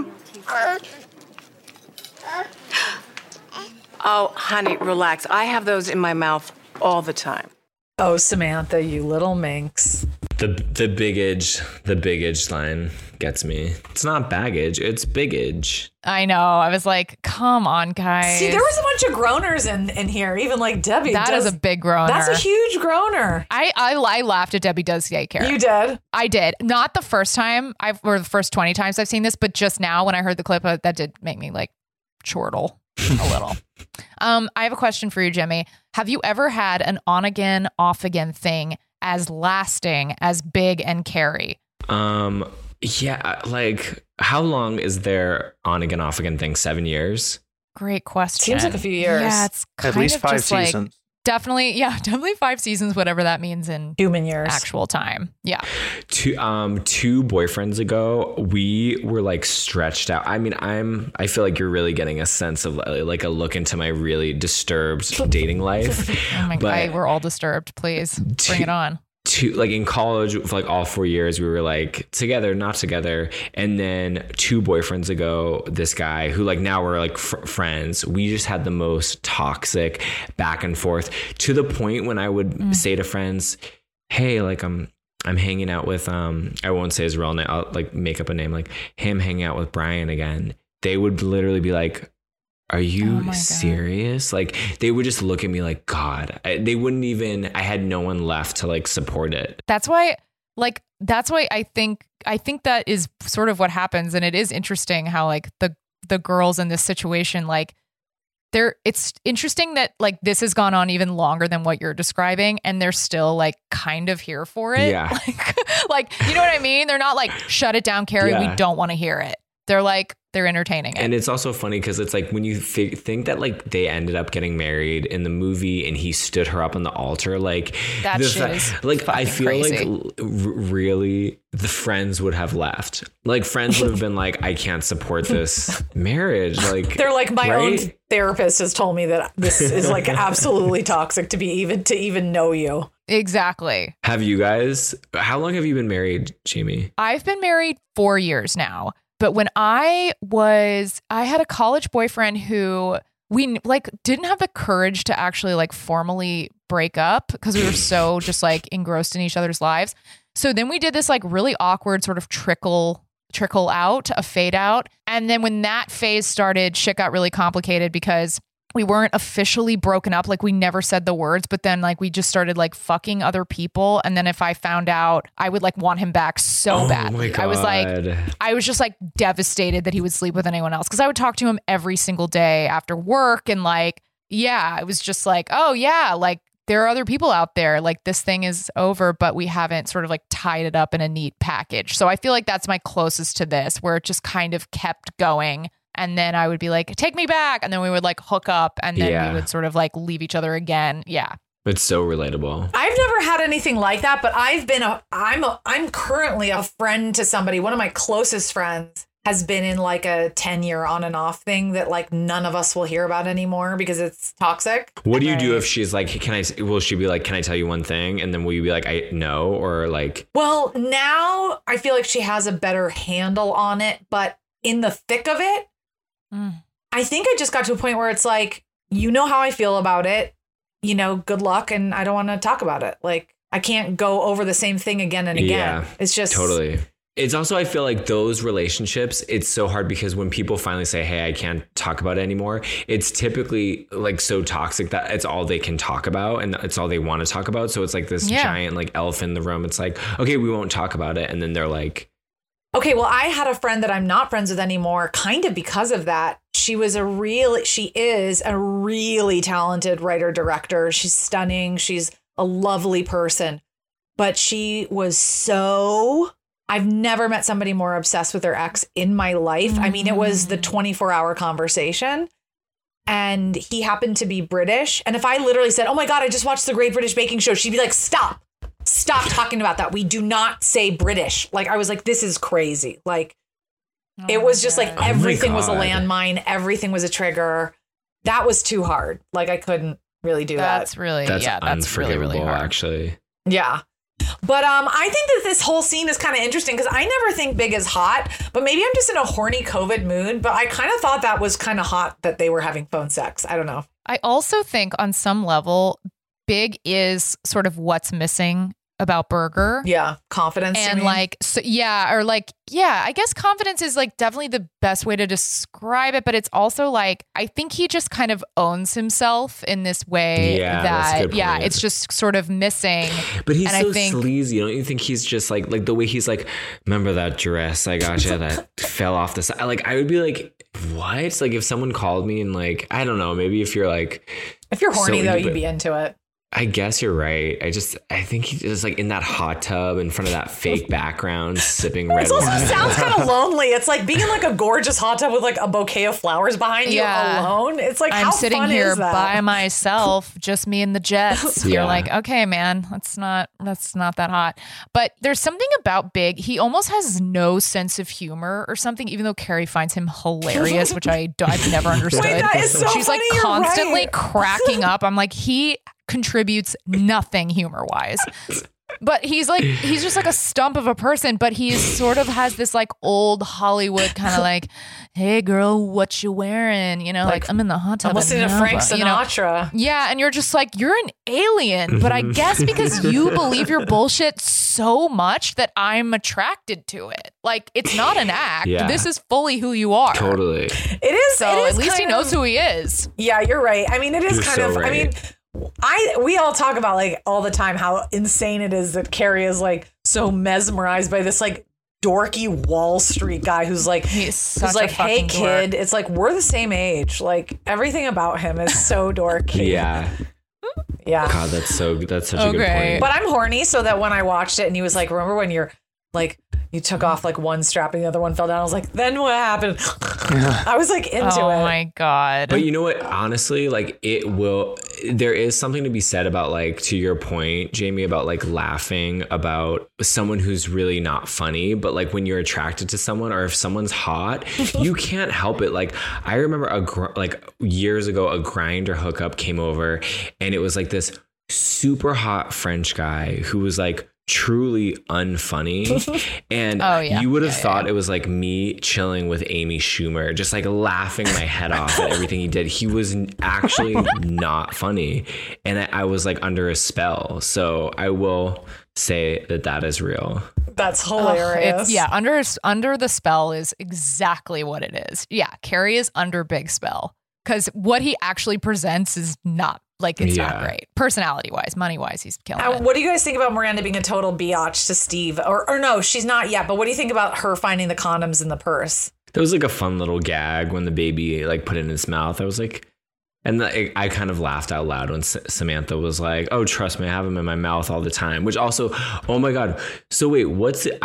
Speaker 11: Oh, honey, relax. I have those in my mouth all the time.
Speaker 5: Oh, Samantha, you little minx.
Speaker 6: The the biggage, the biggage line gets me. It's not baggage, it's biggage.
Speaker 4: I know. I was like, come on, guys.
Speaker 5: See, there was a bunch of groaners in, in here, even like Debbie.
Speaker 4: That
Speaker 5: does,
Speaker 4: is a big groaner.
Speaker 5: That's a huge groaner.
Speaker 4: I, I I laughed at Debbie Does Daycare.
Speaker 5: You did?
Speaker 4: I did. Not the first time, I've or the first twenty times I've seen this, but just now when I heard the clip, uh, that did make me like chortle a little. um, I have a question for you, Jimmy. Have you ever had an on again, off again thing as lasting as Big and Carrie?
Speaker 6: Um, yeah, like how long is their on again, off again thing? Seven years?
Speaker 4: Great question.
Speaker 5: Seems like a few years.
Speaker 4: Yeah, it's kind
Speaker 7: At least
Speaker 4: of
Speaker 7: five
Speaker 4: just like,
Speaker 7: seasons.
Speaker 4: definitely, yeah, definitely five seasons, whatever that means in
Speaker 5: human years,
Speaker 4: actual time. Yeah.
Speaker 6: Two um two boyfriends ago, we were like stretched out. I mean, I'm I feel like you're really getting a sense of like a look into my really disturbed dating life.
Speaker 4: Oh my
Speaker 6: But
Speaker 4: god, we're all disturbed. Please bring it on.
Speaker 6: Two, like in college for like all four years, we were like together, not together. And then two boyfriends ago, this guy who like now we're like fr- friends, we just had the most toxic back and forth to the point when I would mm. say to friends, hey, like I'm I'm hanging out with um I won't say his real name, I'll like make up a name, like hey, I'm hanging out with Brian again. They would literally be like, are you
Speaker 4: oh
Speaker 6: serious? Like they would just look at me like, God, I, they wouldn't even, I had no one left to like support it.
Speaker 4: That's why, like, that's why I think, I think that is sort of what happens. And it is interesting how like the, the girls in this situation, like they're, it's interesting that like this has gone on even longer than what you're describing. And they're still like kind of here for it.
Speaker 6: Yeah.
Speaker 4: Like, like, you know what I mean? They're not like, shut it down, Carrie.
Speaker 6: Yeah.
Speaker 4: We don't want to hear it. They're like, they're entertaining it.
Speaker 6: And it's also funny because it's like when you th- think that like they ended up getting married in the movie and he stood her up on the altar, like
Speaker 4: that
Speaker 6: the
Speaker 4: shit
Speaker 6: fa-
Speaker 4: is
Speaker 6: like I feel
Speaker 4: crazy.
Speaker 6: like r- really the friends would have left. Like friends would have been like, I can't support this marriage. Like
Speaker 5: they're like, my
Speaker 6: right?
Speaker 5: own therapist has told me that this is like absolutely toxic to be even to even know you.
Speaker 4: Exactly.
Speaker 6: Have you guys? How long have you been married, Jamie?
Speaker 4: I've been married four years now. But when I was, I had a college boyfriend who we like didn't have the courage to actually like formally break up because we were so just like engrossed in each other's lives. So then we did this like really awkward sort of trickle, trickle out, a fade out. And then when that phase started, shit got really complicated because we weren't officially broken up. Like we never said the words, but then like we just started like fucking other people. And then if I found out, I would like want him back so
Speaker 6: Oh
Speaker 4: badly.
Speaker 6: my God.
Speaker 4: I was like, I was just like devastated that he would sleep with anyone else. Cause I would talk to him every single day after work. And like, yeah, it was just like, oh yeah, like there are other people out there. Like this thing is over, but we haven't sort of like tied it up in a neat package. So I feel like that's my closest to this, where it just kind of kept going. And then I would be like, take me back. And then we would like hook up and then
Speaker 6: Yeah.
Speaker 4: we would sort of like leave each other again. Yeah.
Speaker 6: It's so relatable.
Speaker 5: I've never had anything like that, but I've been a I'm a I'm currently a friend to somebody. One of my closest friends has been in like a ten year on and off thing that like none of us will hear about anymore because it's toxic.
Speaker 6: What do you do if she's like, can I, will she be like, can I tell you one thing? And then will you be like, I no, or like,
Speaker 5: Well, now I feel like she has a better handle on it, but in the thick of it,
Speaker 4: Mm.
Speaker 5: I think I just got to a point where it's like, you know how I feel about it, you know, good luck. And I don't want to talk about it. Like I can't go over the same thing again and again.
Speaker 6: Yeah,
Speaker 5: It's just
Speaker 6: totally. It's also, I feel like those relationships, it's so hard because when people finally say, hey, I can't talk about it anymore, it's typically like so toxic that it's all they can talk about and it's all they want to talk about. So it's like this
Speaker 5: Yeah.
Speaker 6: giant like elephant in the room. It's like, okay, we won't talk about it. And then they're like,
Speaker 5: Okay, well, I had a friend that I'm not friends with anymore, kind of because of that. She was a really, she is a really talented writer director. She's stunning. She's a lovely person, but she was so, I've never met somebody more obsessed with their ex in my life. I mean, it was the twenty-four hour conversation. And he happened to be British. And if I literally said, oh my God, I just watched the Great British Baking Show, she'd be like, stop. Stop talking about that. We do not say British. Like, I was like, this is crazy. Like, oh it was just God. like everything was a landmine. Everything was a trigger. That was too hard. Like, I couldn't really do
Speaker 4: that's
Speaker 5: that.
Speaker 4: Really,
Speaker 6: that's
Speaker 4: yeah, that's really, really hard.
Speaker 6: Actually.
Speaker 5: Yeah. But um, I think that this whole scene is kind of interesting because I never think Big is hot, but maybe I'm just in a horny COVID mood. But I kind of thought that was kind of hot that they were having phone sex. I don't know.
Speaker 4: I also think on some level, Big is sort of what's missing about Burger.
Speaker 5: Yeah. Confidence.
Speaker 4: And like, so, yeah, or like, yeah, I guess confidence is like definitely the best way to describe it. But it's also like, I think he just kind of owns himself in this way
Speaker 6: Yeah, that's a
Speaker 4: that,
Speaker 6: good
Speaker 4: yeah,
Speaker 6: point.
Speaker 4: it's just sort of missing.
Speaker 6: But he's
Speaker 4: and
Speaker 6: so
Speaker 4: I think,
Speaker 6: sleazy. Don't you think he's just like, like the way he's like, remember that dress I got you that fell off the side? Like, I would be like, what? It's like if someone called me and like, I don't know, maybe if you're like,
Speaker 5: if you're horny
Speaker 6: so
Speaker 5: though,
Speaker 6: into
Speaker 5: you'd be into it.
Speaker 6: I guess you're right. I just, I think he's just like in that hot tub in front of that fake background, sipping red
Speaker 5: It also
Speaker 6: wine.
Speaker 5: sounds kind of lonely. It's like being in like a gorgeous hot tub with like a bouquet of flowers behind you
Speaker 4: Yeah.
Speaker 5: alone. It's like,
Speaker 4: I'm
Speaker 5: how
Speaker 4: sitting
Speaker 5: fun
Speaker 4: here
Speaker 5: is that?
Speaker 4: by myself, just me and the jets. You're
Speaker 6: Yeah.
Speaker 4: like, okay, man, that's not that's not that hot. But there's something about Big. He almost has no sense of humor or something, even though Carrie finds him hilarious, which I I've never understood.
Speaker 5: Wait, that is so
Speaker 4: She's like
Speaker 5: funny, you're
Speaker 4: constantly
Speaker 5: right.
Speaker 4: cracking up. I'm like, he contributes nothing humor wise. But he's like, he's just like a stump of a person, but he sort of has this like old Hollywood kind of like, hey girl, what you wearing? You know, like, like I'm in the hot tub.
Speaker 5: I'm listening to
Speaker 4: now,
Speaker 5: Frank
Speaker 4: but, you know,
Speaker 5: Sinatra.
Speaker 4: yeah. And you're just like, you're an alien. But I guess because you believe your bullshit so much that I'm attracted to it. Like, it's not an act.
Speaker 6: Yeah.
Speaker 4: This is fully who you are.
Speaker 6: Totally.
Speaker 5: It is.
Speaker 4: So
Speaker 5: it is
Speaker 4: at least he
Speaker 5: kind
Speaker 4: knows
Speaker 5: of,
Speaker 4: who he is.
Speaker 5: Yeah, you're right. I mean, it is
Speaker 6: You're
Speaker 5: kind
Speaker 6: so
Speaker 5: of, I
Speaker 6: right.
Speaker 5: mean, I we all talk about like all the time how insane it is that Carrie is like so mesmerized by this like dorky Wall Street guy who's like
Speaker 4: He's such
Speaker 5: who's like,
Speaker 4: a
Speaker 5: hey
Speaker 4: fucking
Speaker 5: kid,
Speaker 4: dork.
Speaker 5: it's like we're the same age. Like everything about him is so dorky.
Speaker 6: Yeah.
Speaker 5: Yeah.
Speaker 6: God, that's so, that's such a good
Speaker 4: Okay.
Speaker 6: point.
Speaker 5: But I'm horny, so that when I watched it and he was like, remember when you're like you took off like one strap and the other one fell down? I was like, then what happened? I was like into
Speaker 4: oh
Speaker 5: it.
Speaker 4: my God.
Speaker 6: But you know what? Honestly, like it will, there is something to be said about like, to your point, Jamie, about like laughing about someone who's really not funny. But like when you're attracted to someone or if someone's hot, you can't help it. Like I remember a gr- like years ago, a Grindr hookup came over and it was like this super hot French guy who was like truly unfunny. And
Speaker 4: Oh, yeah.
Speaker 6: you would have
Speaker 4: Yeah,
Speaker 6: thought
Speaker 4: yeah.
Speaker 6: it was like me chilling with Amy Schumer, just like laughing my head off at everything he did. He was n- actually not funny. And I, I was like under a spell. So I will say that that is real.
Speaker 5: That's
Speaker 4: Ugh,
Speaker 5: hilarious.
Speaker 4: it's, yeah, under under the spell is exactly what it is. Yeah, Carrie is under big spell because what he actually presents is not like it's
Speaker 6: Yeah.
Speaker 4: not great. Personality wise, money wise, he's killing
Speaker 5: Uh,
Speaker 4: it.
Speaker 5: what do you guys think about Miranda being a total biatch to Steve? Or, or no, she's not yet. But what do you think about her finding the condoms in the purse?
Speaker 6: There was like a fun little gag when the baby like put it in his mouth. I was like, and the, I kind of laughed out loud when S- Samantha was like, oh, trust me, I have them in my mouth all the time. Which also, oh my God. So wait, what's it? I don't,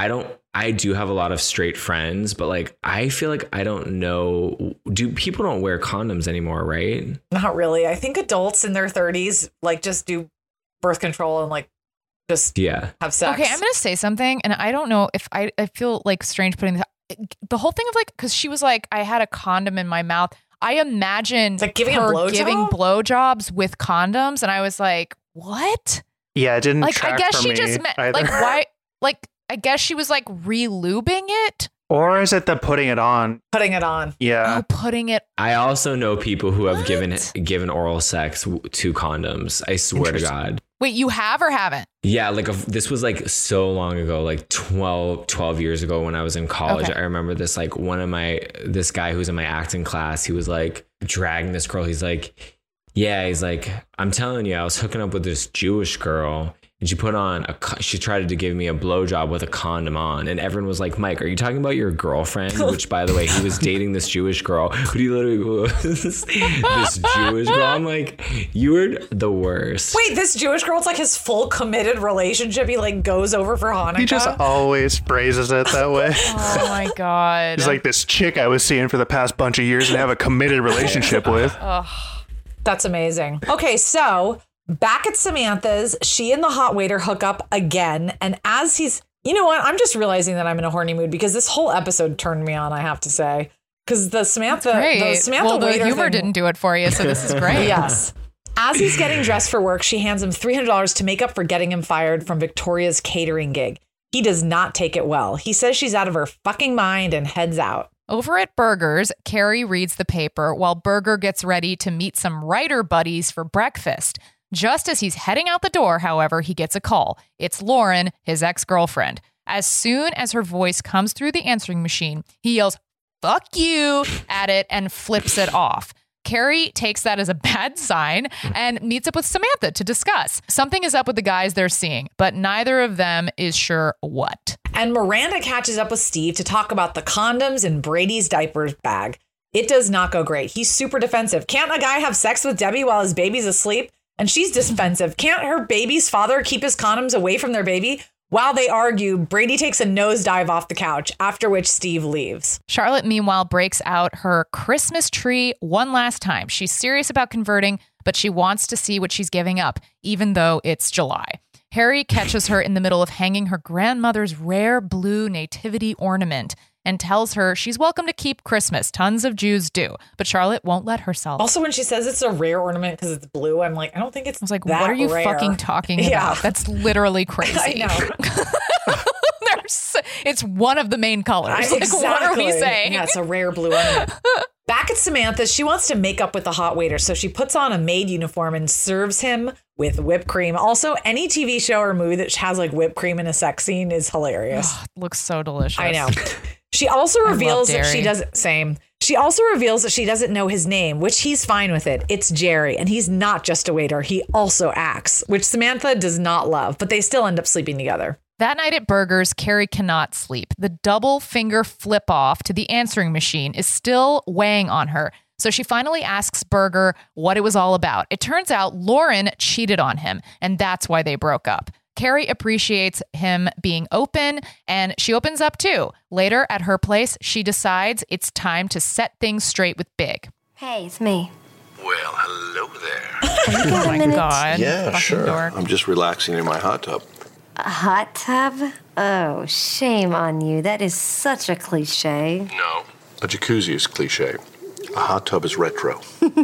Speaker 6: I do have a lot of straight friends, but like, I feel like I don't know. Do people don't wear condoms anymore, right?
Speaker 5: Not really. I think adults in their thirties like just do birth control and like just
Speaker 6: yeah.
Speaker 5: have sex.
Speaker 4: Okay, I'm going to say something, and I don't know if I, I feel like strange putting this, the whole thing of like, because she was like, I had a condom in my mouth. I imagined
Speaker 5: like giving
Speaker 4: her
Speaker 5: a blowjob?
Speaker 4: giving blowjobs with condoms, and I was like, what?
Speaker 7: Yeah, it didn't
Speaker 4: Like,
Speaker 7: track
Speaker 4: I guess
Speaker 7: for
Speaker 4: she
Speaker 7: me
Speaker 4: just meant,
Speaker 7: either.
Speaker 4: like, why? Like, I guess she was like re-lubing it.
Speaker 7: Or is it the putting it on?
Speaker 5: Putting it on.
Speaker 7: Yeah.
Speaker 4: Oh, putting it.
Speaker 6: I also know people who have given given oral sex w- to condoms. I swear to God.
Speaker 4: Wait, you have or haven't?
Speaker 6: Yeah, like a, this was like so long ago, like twelve, twelve years ago when I was in college.
Speaker 4: Okay.
Speaker 6: I remember this, like one of my, this guy who was in my acting class, he was like dragging this girl. He's like, yeah, he's like, I'm telling you, I was hooking up with this Jewish girl. And she put on a, she tried to give me a blowjob with a condom on. And everyone was like, Mike, are you talking about your girlfriend? Which, by the way, he was dating this Jewish girl. But he literally was this Jewish girl. I'm like, you were the worst.
Speaker 5: Wait, this Jewish girl, it's like his full committed relationship. He like goes over for Hanukkah.
Speaker 7: He just always phrases it that way.
Speaker 4: Oh my God.
Speaker 7: He's like, this chick I was seeing for the past bunch of years and have a committed relationship with.
Speaker 4: Oh.
Speaker 5: That's amazing. Okay, so back at Samantha's, she and the hot waiter hook up again. And as he's, you know what? I'm just realizing that I'm in a horny mood because this whole episode turned me on, I have to say. Because the Samantha, the Samantha
Speaker 4: well, the
Speaker 5: waiter
Speaker 4: humor
Speaker 5: thing,
Speaker 4: didn't do it for you, so this is great.
Speaker 5: Yes. As he's getting dressed for work, she hands him three hundred dollars to make up for getting him fired from Victoria's catering gig. He does not take it well. He says she's out of her fucking mind and heads out.
Speaker 4: Over at Burger's, Carrie reads the paper while Burger gets ready to meet some writer buddies for breakfast. Just as he's heading out the door, however, he gets a call. It's Lauren, his ex-girlfriend. As soon as her voice comes through the answering machine, he yells, "Fuck you," at it and flips it off. Carrie takes that as a bad sign and meets up with Samantha to discuss. Something is up with the guys they're seeing, but neither of them is sure what.
Speaker 5: And Miranda catches up with Steve to talk about the condoms in Brady's diapers bag. It does not go great. He's super defensive. Can't a guy have sex with Debbie while his baby's asleep? And she's defensive. Can't her baby's father keep his condoms away from their baby? While they argue, Brady takes a nosedive off the couch, after which Steve leaves.
Speaker 4: Charlotte, meanwhile, breaks out her Christmas tree one last time. She's serious about converting, but she wants to see what she's giving up, even though it's July. Harry catches her in the middle of hanging her grandmother's rare blue nativity ornament and tells her she's welcome to keep Christmas. Tons of Jews do, but Charlotte won't let herself.
Speaker 5: Also, when she saes it's a rare ornament because it's blue, I'm like, I don't think it's I was
Speaker 4: like,
Speaker 5: that
Speaker 4: what are you
Speaker 5: rare.
Speaker 4: fucking talking
Speaker 5: Yeah.
Speaker 4: about? That's literally crazy.
Speaker 5: I know.
Speaker 4: There's, it's one of the main colors.
Speaker 5: I,
Speaker 4: Like,
Speaker 5: exactly.
Speaker 4: what are we saying?
Speaker 5: Yeah, it's a rare blue ornament. Back at Samantha's, she wants to make up with the hot waiter, so she puts on a maid uniform and serves him with whipped cream. Also, any T V show or movie that has like whipped cream in a sex scene is hilarious.
Speaker 4: Oh, looks so delicious.
Speaker 5: I know. She also reveals
Speaker 4: I love
Speaker 5: that she
Speaker 4: dairy.
Speaker 5: doesn't same. She also reveals that she doesn't know his name, which he's fine with it. It's Jerry, and he's not just a waiter. He also acts, which Samantha does not love, but they still end up sleeping together.
Speaker 4: That night at Burger's, Carrie cannot sleep. The double finger flip off to the answering machine is still weighing on her. So she finally asks Burger what it was all about. It turns out Lauren cheated on him, and that's why they broke up. Carrie appreciates him being open, and she opens up too. Later at her place, she decides it's time to set things straight with Big.
Speaker 12: Hey, it's me.
Speaker 3: Well, hello there.
Speaker 12: You got a minute?
Speaker 4: God.
Speaker 14: Yeah,
Speaker 4: Fucking
Speaker 14: sure.
Speaker 4: dork.
Speaker 14: I'm just relaxing in my hot tub.
Speaker 12: A hot tub? Oh, shame on you. That is such a cliche.
Speaker 14: No. A jacuzzi is cliche. A hot tub is retro.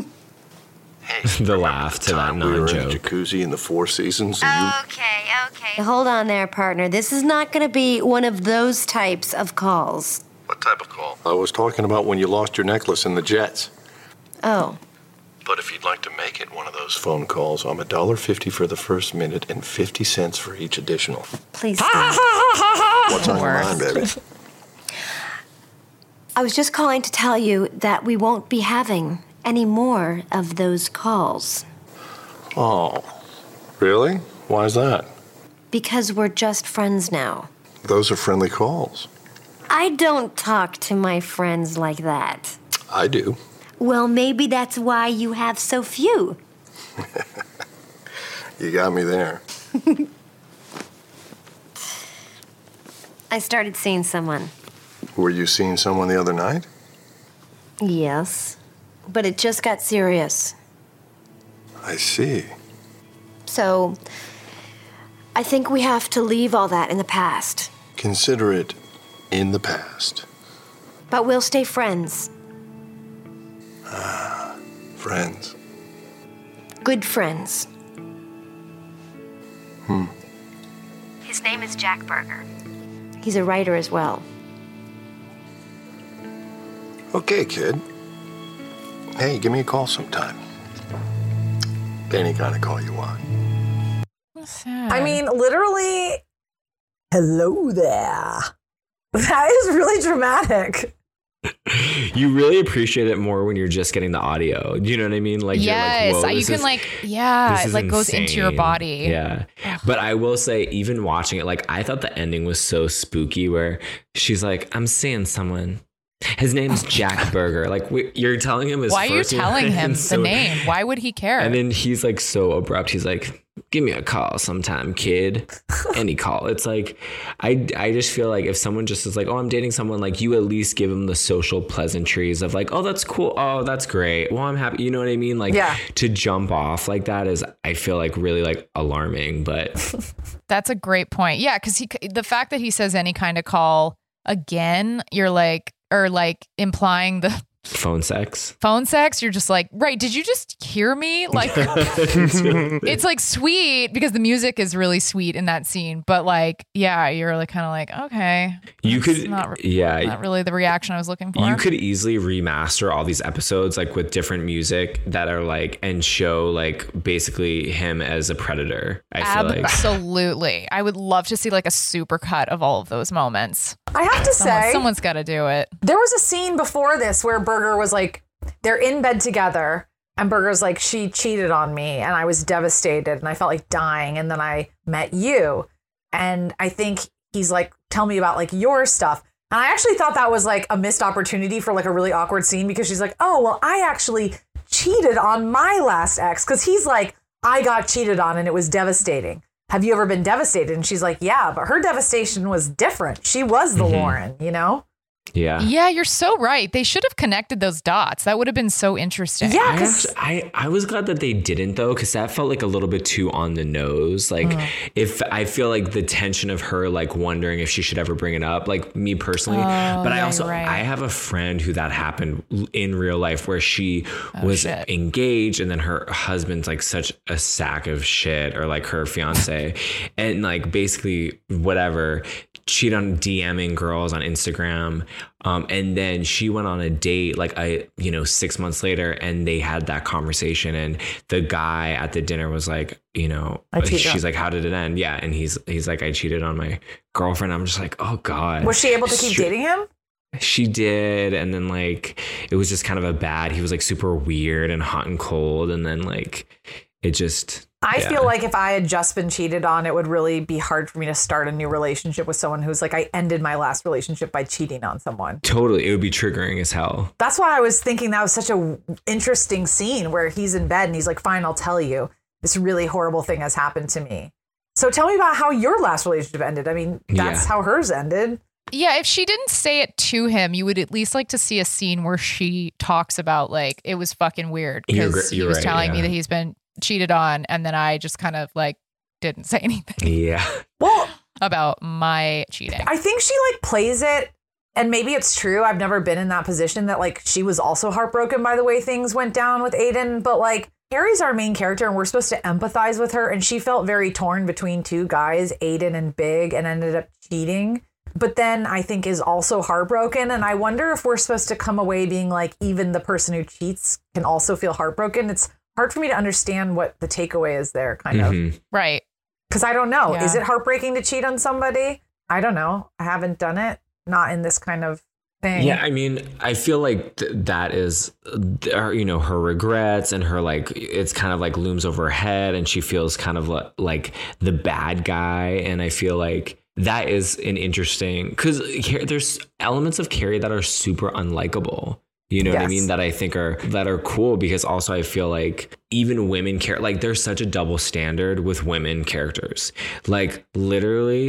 Speaker 6: The laugh to that
Speaker 14: We were in a
Speaker 6: non-joke.
Speaker 14: jacuzzi in the Four Seasons. And you...
Speaker 12: Okay, okay. Hold on there, partner. This is not going to be one of those types of calls.
Speaker 14: What type of call? I was talking about when you lost your necklace in the jets.
Speaker 12: Oh.
Speaker 14: But if you'd like to make it one of those phone calls, I'm a dollar fifty for the first minute and fifty cents for each additional.
Speaker 12: Please stop.
Speaker 14: What's on your mind, baby?
Speaker 12: I was just calling to tell you that we won't be having any more of those calls.
Speaker 14: Oh, really? Why is that?
Speaker 12: Because we're just friends now.
Speaker 14: Those are friendly calls.
Speaker 12: I don't talk to my friends like that.
Speaker 14: I do.
Speaker 12: Well, maybe that's why you have so few.
Speaker 14: You got me there.
Speaker 12: I I started seeing someone.
Speaker 14: Were you seeing someone the other night?
Speaker 12: Yes, but it just got serious.
Speaker 14: I see.
Speaker 12: So, I think we have to leave all that in the past.
Speaker 14: Consider it in the past.
Speaker 12: But we'll stay friends.
Speaker 14: Ah, friends.
Speaker 12: Good friends.
Speaker 14: Hmm.
Speaker 12: His name is Jack Berger. He's a writer as well.
Speaker 14: Okay, kid. Hey, give me a call sometime. Any kind of call you want.
Speaker 5: I mean, literally, hello there. That is really dramatic.
Speaker 6: You really appreciate it more when you're just getting the audio. You know what I mean? Like,
Speaker 4: yes,
Speaker 6: you're like,
Speaker 4: you
Speaker 6: this
Speaker 4: can
Speaker 6: is,
Speaker 4: like, yeah, it like
Speaker 6: insane.
Speaker 4: goes into your body.
Speaker 6: Yeah. But I will say, even watching it, like, I thought the ending was so spooky where she's like, I'm seeing someone. His name's Jack Berger. Like, we, you're telling him his
Speaker 4: Why are you
Speaker 6: first name?
Speaker 4: telling him the
Speaker 6: so,
Speaker 4: name? Why would he care?
Speaker 6: And then he's like so abrupt. He's like, give me a call sometime, kid. Any call. It's like, I, I just feel like if someone just is like, oh, I'm dating someone, like, you at least give them the social pleasantries of like, oh, that's cool. Oh, that's great. Well, I'm happy. You know what I mean? Like,
Speaker 5: yeah.
Speaker 6: To jump off like that is, I feel like, really like alarming. But
Speaker 4: that's a great point. Yeah. Cause he, the fact that he says any kind of call again, you're like, or like implying the
Speaker 6: phone sex,
Speaker 4: phone sex. You're just like, right. Did you just hear me? Like, it's like sweet because the music is really sweet in that scene. But like, yeah, you're like kind of like, okay,
Speaker 6: you could,
Speaker 4: not,
Speaker 6: yeah,
Speaker 4: not really the reaction I was looking for.
Speaker 6: You could easily remaster all these episodes like with different music that are like, and show like basically him as a predator. I feel like
Speaker 4: absolutely. I would love to see like a super cut of all of those moments.
Speaker 5: I have to
Speaker 4: Someone,
Speaker 5: say,
Speaker 4: someone's got to do it.
Speaker 5: There was a scene before this where Berger was like, they're in bed together and Berger's like, she cheated on me and I was devastated and I felt like dying. And then I met you. And I think he's like, tell me about like your stuff. And I actually thought that was like a missed opportunity for like a really awkward scene because she's like, oh, well, I actually cheated on my last ex. Cause he's like, I got cheated on and it was devastating. Have you ever been devastated? And she's like, yeah, but her devastation was different. She was the
Speaker 6: mm-hmm.
Speaker 5: Lauren, you know?
Speaker 6: Yeah.
Speaker 4: Yeah, you're so right. They should have connected those dots. That would have been so interesting.
Speaker 5: Yeah,
Speaker 6: I, actually, I, I was glad that they didn't though, because that felt like a little bit too on the nose. Like mm. if I feel like the tension of her like wondering if she should ever bring it up, like me personally.
Speaker 4: Oh,
Speaker 6: but I
Speaker 4: yeah,
Speaker 6: also
Speaker 4: right.
Speaker 6: I have a friend who that happened in real life where she
Speaker 4: oh,
Speaker 6: was
Speaker 4: shit.
Speaker 6: engaged and then her husband's like such a sack of shit, or like her fiance, and like basically whatever, cheat on DMing girls on Instagram. Um, and then she went on a date like I, you know, six months later, and they had that conversation. And the guy at the dinner was like, you know, she's like, how did it end? Yeah. And he's, he's like, I cheated on my girlfriend. I'm just like, oh God.
Speaker 5: Was she able to keep dating him?
Speaker 6: She did. And then like, it was just kind of a bad, he was like super weird and hot and cold. And then like, it just,
Speaker 5: I
Speaker 6: yeah.
Speaker 5: feel like if I had just been cheated on, it would really be hard for me to start a new relationship with someone who's like, I ended my last relationship by cheating on someone.
Speaker 6: Totally. It would be triggering as hell.
Speaker 5: That's why I was thinking that was such a interesting scene where he's in bed and he's like, fine, I'll tell you. This really horrible thing has happened to me. So tell me about how your last relationship ended. I mean, that's
Speaker 6: Yeah.
Speaker 5: how hers ended.
Speaker 4: Yeah, if she didn't say it to him, you would at least like to see a scene where she talks about like, it was fucking weird
Speaker 6: You're
Speaker 4: because
Speaker 6: gr-
Speaker 4: he
Speaker 6: you're
Speaker 4: was
Speaker 6: right,
Speaker 4: telling me
Speaker 6: yeah.
Speaker 4: that he's been cheated on, and then I just kind of like didn't say anything
Speaker 6: Yeah.
Speaker 5: Well,
Speaker 4: about my cheating.
Speaker 5: I think she like plays it, and maybe it's true. I've never been in that position that like she was also heartbroken by the way things went down with Aiden, but like Carrie's our main character and we're supposed to empathize with her, and she felt very torn between two guys, Aiden and Big, and ended up cheating. But then I think is also heartbroken. And I wonder if we're supposed to come away being like, even the person who cheats can also feel heartbroken. It's hard for me to understand what the takeaway is there, kind
Speaker 6: Mhm.
Speaker 5: of.
Speaker 4: Right.
Speaker 5: Because I don't know.
Speaker 4: Yeah.
Speaker 5: Is it heartbreaking to cheat on somebody? I don't know. I haven't done it. Not in this kind of thing.
Speaker 6: Yeah, I mean, I feel like th- that is, uh, you know, her regrets and her like, it's kind of like looms over her head, and she feels kind of like, like the bad guy. And I feel like that is an interesting, because there's elements of Carrie that are super unlikable. You know
Speaker 5: Yes.
Speaker 6: what I mean? That I think are, that are cool, because also I feel like even women care, like there's such a double standard with women characters. Like literally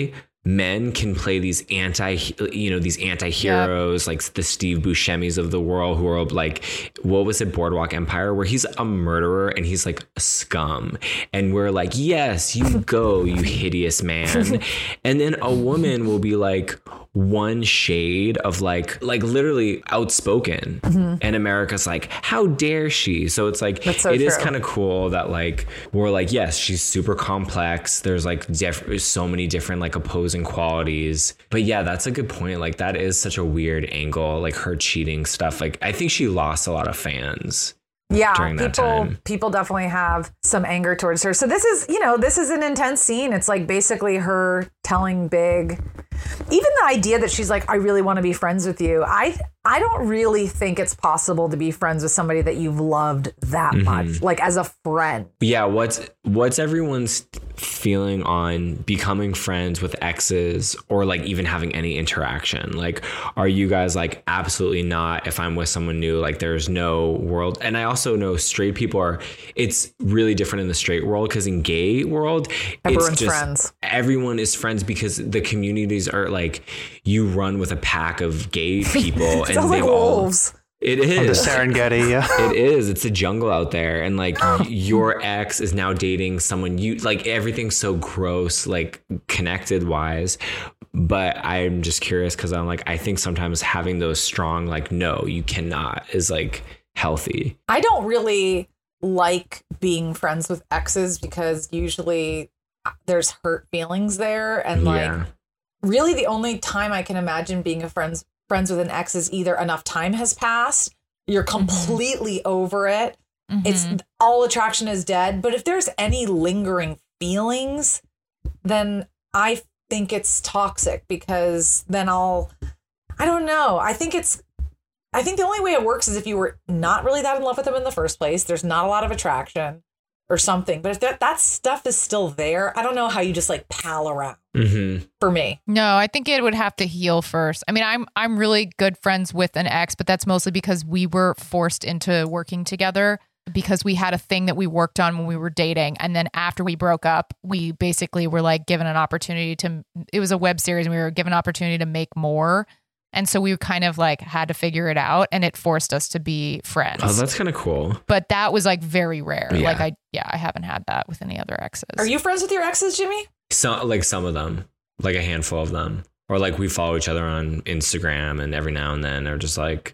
Speaker 6: men can play these anti, you know, these anti-heroes, yep. like the Steve Buscemi's of the world, who are like, what was it, Boardwalk Empire, where he's a murderer and he's like a scum. And we're like, yes, you go, you hideous man. And then a woman will be like one shade of like, like literally outspoken. Mm-hmm. And America's like, how dare she? So it's like, so it true. Is kind of cool that like, we're like, yes, she's super complex. There's like diff- so many different like opposing qualities. But yeah, that's a good point. Like that is such a weird angle, like her cheating stuff. Like I think she lost a lot of fans.
Speaker 5: Yeah,
Speaker 6: during that
Speaker 5: people
Speaker 6: time.
Speaker 5: people definitely have some anger towards her. So this is, you know, this is an intense scene. It's like basically her telling Big, even the idea that she's like, I really want to be friends with you. I I don't really think it's possible to be friends with somebody that you've loved that mm-hmm. much, like as a friend.
Speaker 6: Yeah, what's what's everyone's feeling on becoming friends with exes or like even having any interaction? Like, are you guys like, absolutely not? If I'm with someone new, like there's no world. And I also know straight people are, it's really different in the straight world, because in gay world,
Speaker 5: everyone's
Speaker 6: it's just,
Speaker 5: friends.
Speaker 6: Everyone is friends because the communities are like, you run with a pack of gay people and
Speaker 5: Sounds
Speaker 6: they've
Speaker 5: like
Speaker 6: all,
Speaker 5: wolves.
Speaker 6: It is.
Speaker 7: Oh, the Serengeti, yeah.
Speaker 6: It is. It's a jungle out there. And like your ex is now dating someone you like, everything's so gross, like connected wise. But I'm just curious because I'm like, I think sometimes having those strong, like, no, you cannot is like healthy.
Speaker 5: I don't really like being friends with exes because usually there's hurt feelings there. And like, yeah. really the only time I can imagine being a friends friends with an ex is either enough time has passed, you're completely mm-hmm. over it, mm-hmm. it's all attraction is dead. But if there's any lingering feelings, then I think it's toxic, because then I'll, I don't know. I think it's, I think the only way it works is if you were not really that in love with them in the first place, there's not a lot of attraction or something. But if that, that stuff is still there, I don't know how you just like pal around. Mm-hmm. For me.
Speaker 15: No, I think it would have to heal first. I mean, I'm I'm really good friends with an ex, but that's mostly because we were forced into working together because we had a thing that we worked on when we were dating. And then after we broke up, we basically were like given an opportunity to, it was a web series and we were given an opportunity to make more. And so we kind of like had to figure it out, and it forced us to be friends.
Speaker 6: Oh, that's kind of cool.
Speaker 15: But that was like very rare.
Speaker 6: Yeah.
Speaker 15: Like I, yeah, I haven't had that with any other exes.
Speaker 5: Are you friends with your exes, Jimmy?
Speaker 6: So, like some of them, like a handful of them, or like we follow each other on Instagram, and every now and then they're just like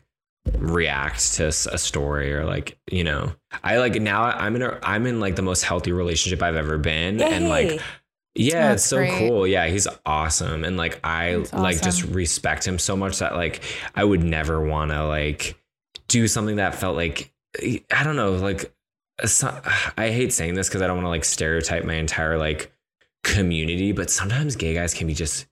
Speaker 6: react to a story, or like, you know, I like now I'm in a, I'm in like the most healthy relationship I've ever been. Yay. And like, yeah, That's it's so great. Cool. Yeah, he's awesome. And like, I That's like awesome. Just respect him so much that like, I would never want to like do something that felt like, I don't know, like, I hate saying this because I don't want to like stereotype my entire like community, but sometimes gay guys can be just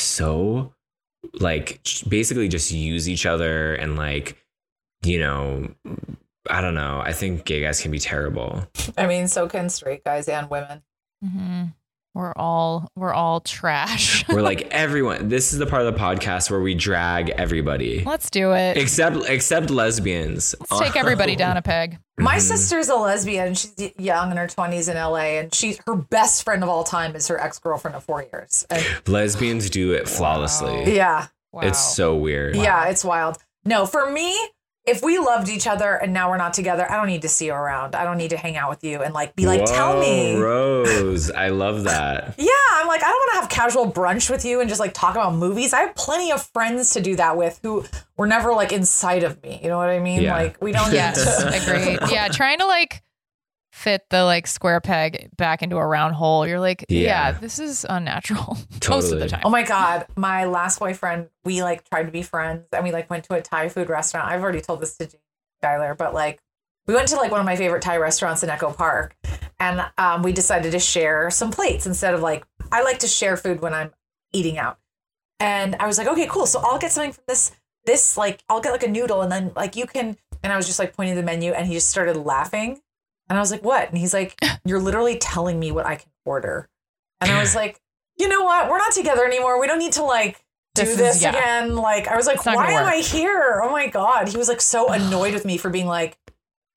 Speaker 6: so like basically just use each other and like, you know, I don't know. I think gay guys can be terrible.
Speaker 5: I mean, so can straight guys and women.
Speaker 15: Mm-hmm. We're all we're all trash.
Speaker 6: We're like everyone. This is the part of the podcast where we drag everybody.
Speaker 15: Let's do it.
Speaker 6: Except except lesbians.
Speaker 15: Let's take everybody down a peg.
Speaker 5: My
Speaker 6: Mm-hmm.
Speaker 5: sister's a lesbian. She's young in her twenties in L A, and she her best friend of all time is her ex-girlfriend of four years. And
Speaker 6: lesbians do it flawlessly.
Speaker 5: Yeah.
Speaker 15: Wow.
Speaker 6: It's so weird.
Speaker 5: Yeah, it's wild. No, for me, if we loved each other and now we're not together, I don't need to see you around. I don't need to hang out with you and like be like,
Speaker 6: Whoa,
Speaker 5: tell me.
Speaker 6: Rose, I love that.
Speaker 5: Yeah, I'm like, I don't want to have casual brunch with you and just like talk about movies. I have plenty of friends to do that with who were never like inside of me. You know what I mean?
Speaker 6: Yeah.
Speaker 5: Like we don't
Speaker 15: yes,
Speaker 5: need to.
Speaker 15: Agreed. Yeah, trying to like fit the like square peg back into a round hole. You're like, yeah,
Speaker 6: Yeah.
Speaker 15: this is unnatural
Speaker 6: Totally.
Speaker 15: most of the time.
Speaker 5: Oh my God. My last boyfriend, we like tried to be friends and we like went to a Thai food restaurant. I've already told this to James Skyler, but like we went to like one of my favorite Thai restaurants in Echo Park, and um, we decided to share some plates instead of like, I like to share food when I'm eating out. And I was like, okay, cool. So I'll get something from this, this like, I'll get like a noodle and then like you can, and I was just like pointing to the menu and he just started laughing. And I was like, what? And he's like, you're literally telling me what I can order. And I was like, you know what? We're not together anymore. We don't need to like do this,
Speaker 15: this is, yeah.
Speaker 5: again. Like, I was like, why am I here? Oh my God. He was like so annoyed with me for being like,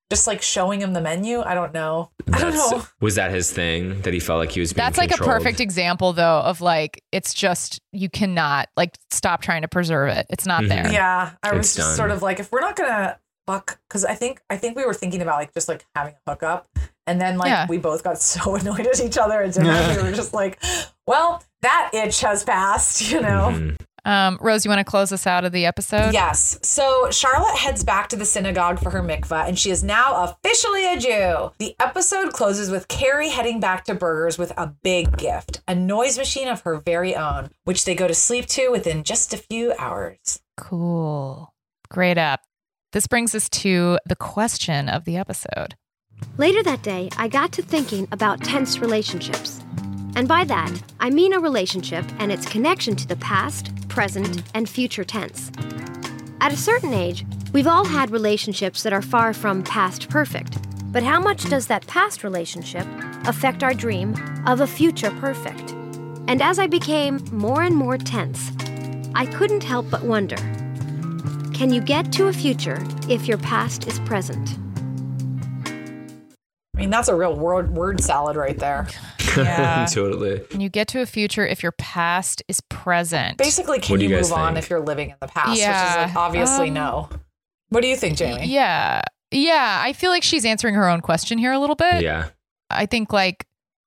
Speaker 5: just like showing him the menu. I don't know. I don't
Speaker 6: That's-
Speaker 5: know.
Speaker 6: Was that his thing that he felt like he was being
Speaker 15: That's like
Speaker 6: controlled?
Speaker 15: a perfect example, though, of like, it's just, you cannot, like, stop trying to preserve it. It's not there.
Speaker 5: Yeah. I was
Speaker 6: It's
Speaker 5: just
Speaker 6: done.
Speaker 5: sort of like, if we're not going to fuck, because I think, I think we were thinking about like just like having a hookup. And then like
Speaker 15: Yeah.
Speaker 5: we both got so annoyed at each other at dinner. We were just like, well, that itch has passed, you know?
Speaker 6: Mm-hmm.
Speaker 15: Um, Rose, you want to close us out of the episode?
Speaker 5: Yes. So Charlotte heads back to the synagogue for her mikvah, and she is now officially a Jew. The episode closes with Carrie heading back to Burgers with a big gift, a noise machine of her very own, which they go to sleep to within just a few hours.
Speaker 15: Cool. Great up. This brings us to the question of the episode.
Speaker 12: Later that day, I got to thinking about tense relationships. And by that, I mean a relationship and its connection to the past, present, and future tense. At a certain age, we've all had relationships that are far from past perfect. But how much does that past relationship affect our dream of a future perfect? And as I became more and more tense, I couldn't help but wonder, can you get to a future if your past is present?
Speaker 5: I mean, that's a real word, word salad right there.
Speaker 15: Yeah.
Speaker 6: Totally.
Speaker 15: Can you get to a future if your past is present?
Speaker 5: Basically, can
Speaker 6: What do
Speaker 5: you,
Speaker 6: you
Speaker 5: move
Speaker 6: guys
Speaker 5: on
Speaker 6: think?
Speaker 5: if you're living in the past? Which is
Speaker 15: Yeah,
Speaker 5: like obviously
Speaker 15: um,
Speaker 5: no. What do you think, Jamie?
Speaker 15: Yeah. Yeah. I feel like she's answering her own question here a little bit.
Speaker 6: Yeah.
Speaker 15: I think like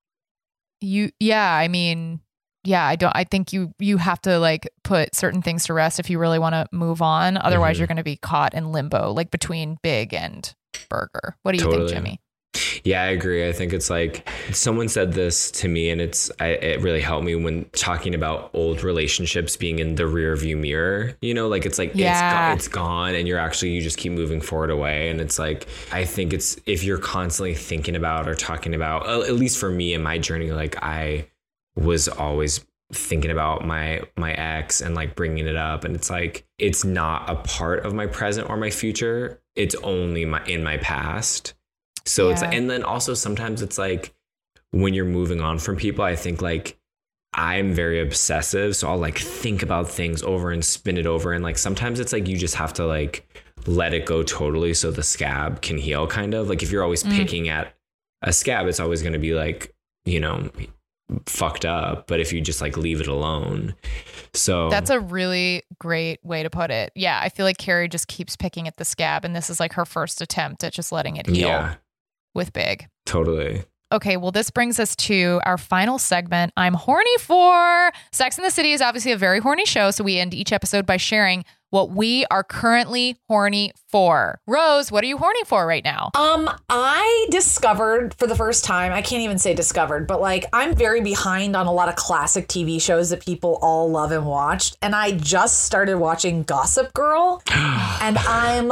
Speaker 15: you, yeah, I mean, yeah, I don't, I think you, you have to like put certain things to rest if you really want to move on. Otherwise,
Speaker 6: Mhm.
Speaker 15: you're going to be caught in limbo, like between Big and Burger. What do you
Speaker 6: Totally.
Speaker 15: think, Jimmy?
Speaker 6: Yeah, I agree. I think it's like someone said this to me, and it's I, it really helped me when talking about old relationships being in the rear view mirror. You know, like it's like
Speaker 15: Yeah.
Speaker 6: it's, go- it's gone, and you're actually you just keep moving forward away. And it's like I think it's if you're constantly thinking about or talking about, uh, at least for me in my journey, like I was always thinking about my my ex and like bringing it up, and it's like it's not a part of my present or my future. It's only my in my past. So it's
Speaker 15: Yeah.
Speaker 6: and then also sometimes it's like when you're moving on from people, I think like I'm very obsessive. So I'll like think about things over and spin it over. And like sometimes it's like you just have to like let it go totally so the scab can heal kind of. Like if you're always
Speaker 15: Mm.
Speaker 6: picking at a scab, it's always going to be like, you know, fucked up. But if you just like leave it alone. So
Speaker 15: That's a really great way to put it. Yeah. I feel like Carrie just keeps picking at the scab, and this is like her first attempt at just letting it heal
Speaker 6: yeah,
Speaker 15: with Big.
Speaker 6: totally.
Speaker 15: Okay, well, this brings us to our final segment. I'm horny for. Sex and the City is obviously a very horny show, so we end each episode by sharing what we are currently horny for. Rose, what are you horny for right now?
Speaker 5: Um, I discovered for the first time, I can't even say discovered, but like I'm very behind on a lot of classic T V shows that people all love and watched. And I just started watching Gossip Girl and I'm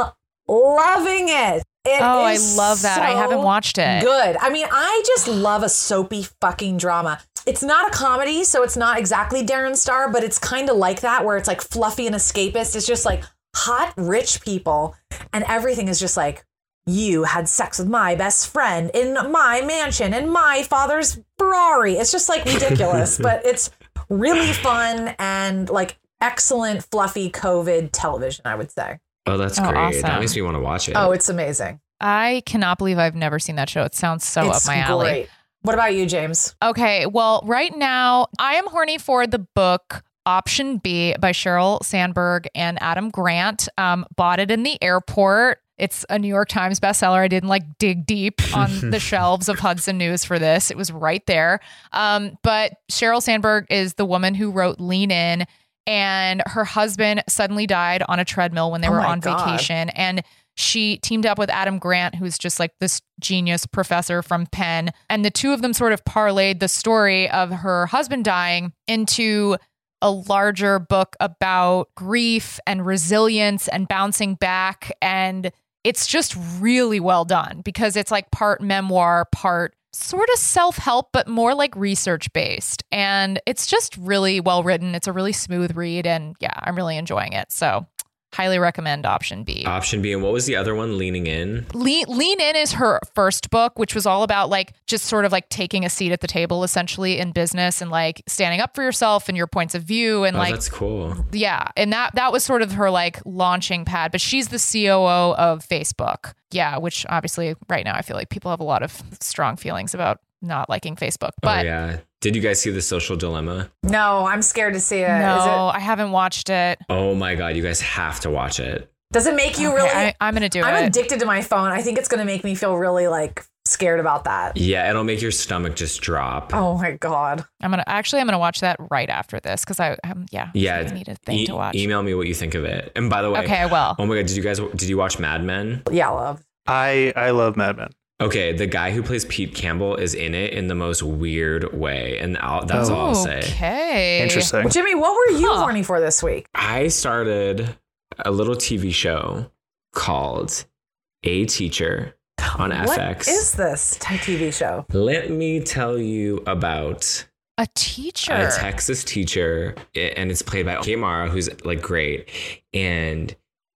Speaker 5: loving it. It
Speaker 15: Oh, I
Speaker 5: is
Speaker 15: love that. I
Speaker 5: so
Speaker 15: haven't watched it.
Speaker 5: Good. I mean, I just love a soapy fucking drama. It's not a comedy, so it's not exactly Darren Star, but it's kind of like that where it's like fluffy and escapist. It's just like hot, rich people, and everything is just like, you had sex with my best friend in my mansion in my father's Ferrari. It's just like ridiculous, but it's really fun and like excellent, fluffy COVID television, I would say.
Speaker 6: Oh, that's
Speaker 15: Oh,
Speaker 6: great.
Speaker 15: awesome.
Speaker 6: That makes me want to watch it.
Speaker 5: Oh, it's amazing.
Speaker 15: I cannot believe I've never seen that show. It sounds so
Speaker 5: it's
Speaker 15: up my alley.
Speaker 5: great. What about you, James?
Speaker 15: Okay, well, right now I am horny for the book Option B by Sheryl Sandberg and Adam Grant. Um, bought it in the airport. It's a New York Times bestseller. I didn't like dig deep on the shelves of Hudson News for this. It was right there. Um, but Sheryl Sandberg is the woman who wrote Lean In, and her husband suddenly died on a treadmill when they
Speaker 5: Oh
Speaker 15: were
Speaker 5: my
Speaker 15: on
Speaker 5: God.
Speaker 15: vacation. And she teamed up with Adam Grant, who's just like this genius professor from Penn. And the two of them sort of parlayed the story of her husband dying into a larger book about grief and resilience and bouncing back. And it's just really well done because it's like part memoir, part sort of self-help, but more like research based. And it's just really well written. It's a really smooth read. And yeah, I'm really enjoying it. So highly recommend Option B.
Speaker 6: Option B. And what was the other one? Leaning In?
Speaker 15: Lean, Lean In is her first book, which was all about like just sort of like taking a seat at the table essentially in business and like standing up for yourself and your points of view. And
Speaker 6: oh,
Speaker 15: like,
Speaker 6: that's cool.
Speaker 15: Yeah. And that, that was sort of her like launching pad, but she's the C O O of Facebook. Yeah. Which obviously right now I feel like people have a lot of strong feelings about not liking Facebook. But
Speaker 6: oh, yeah. Did you guys see The Social Dilemma?
Speaker 5: No, I'm scared to see it.
Speaker 15: No,
Speaker 5: Is it
Speaker 15: I haven't watched it.
Speaker 6: Oh my God, you guys have to watch it.
Speaker 5: Does it make you
Speaker 15: Okay,
Speaker 5: really?
Speaker 15: I, I'm going to do
Speaker 5: I'm
Speaker 15: it.
Speaker 5: I'm addicted to my phone. I think it's going to make me feel really like scared about that.
Speaker 6: Yeah, it'll make your stomach just drop.
Speaker 5: Oh my God.
Speaker 15: I'm going to actually, I'm going to watch that right after this because I, um, yeah,
Speaker 6: Yeah,
Speaker 15: I need a thing
Speaker 6: e-
Speaker 15: to watch.
Speaker 6: email me what you think of it. And by the way,
Speaker 15: Okay, I will.
Speaker 6: Oh my God, did you guys, did you watch Mad Men?
Speaker 5: Yeah, love.
Speaker 7: I, I love Mad Men.
Speaker 6: Okay, the guy who plays Pete Campbell is in it in the most weird way. And I'll, that's oh. all I'll say.
Speaker 15: Okay.
Speaker 7: Interesting.
Speaker 5: Well, Jimmy, what were you
Speaker 15: Huh.
Speaker 5: horny for this week?
Speaker 6: I started a little T V show called A Teacher on
Speaker 5: What
Speaker 6: F X.
Speaker 5: What is this T V show?
Speaker 6: Let me tell you about
Speaker 15: a teacher,
Speaker 6: a Texas teacher, and it's played by Kate Mara, who's like great. And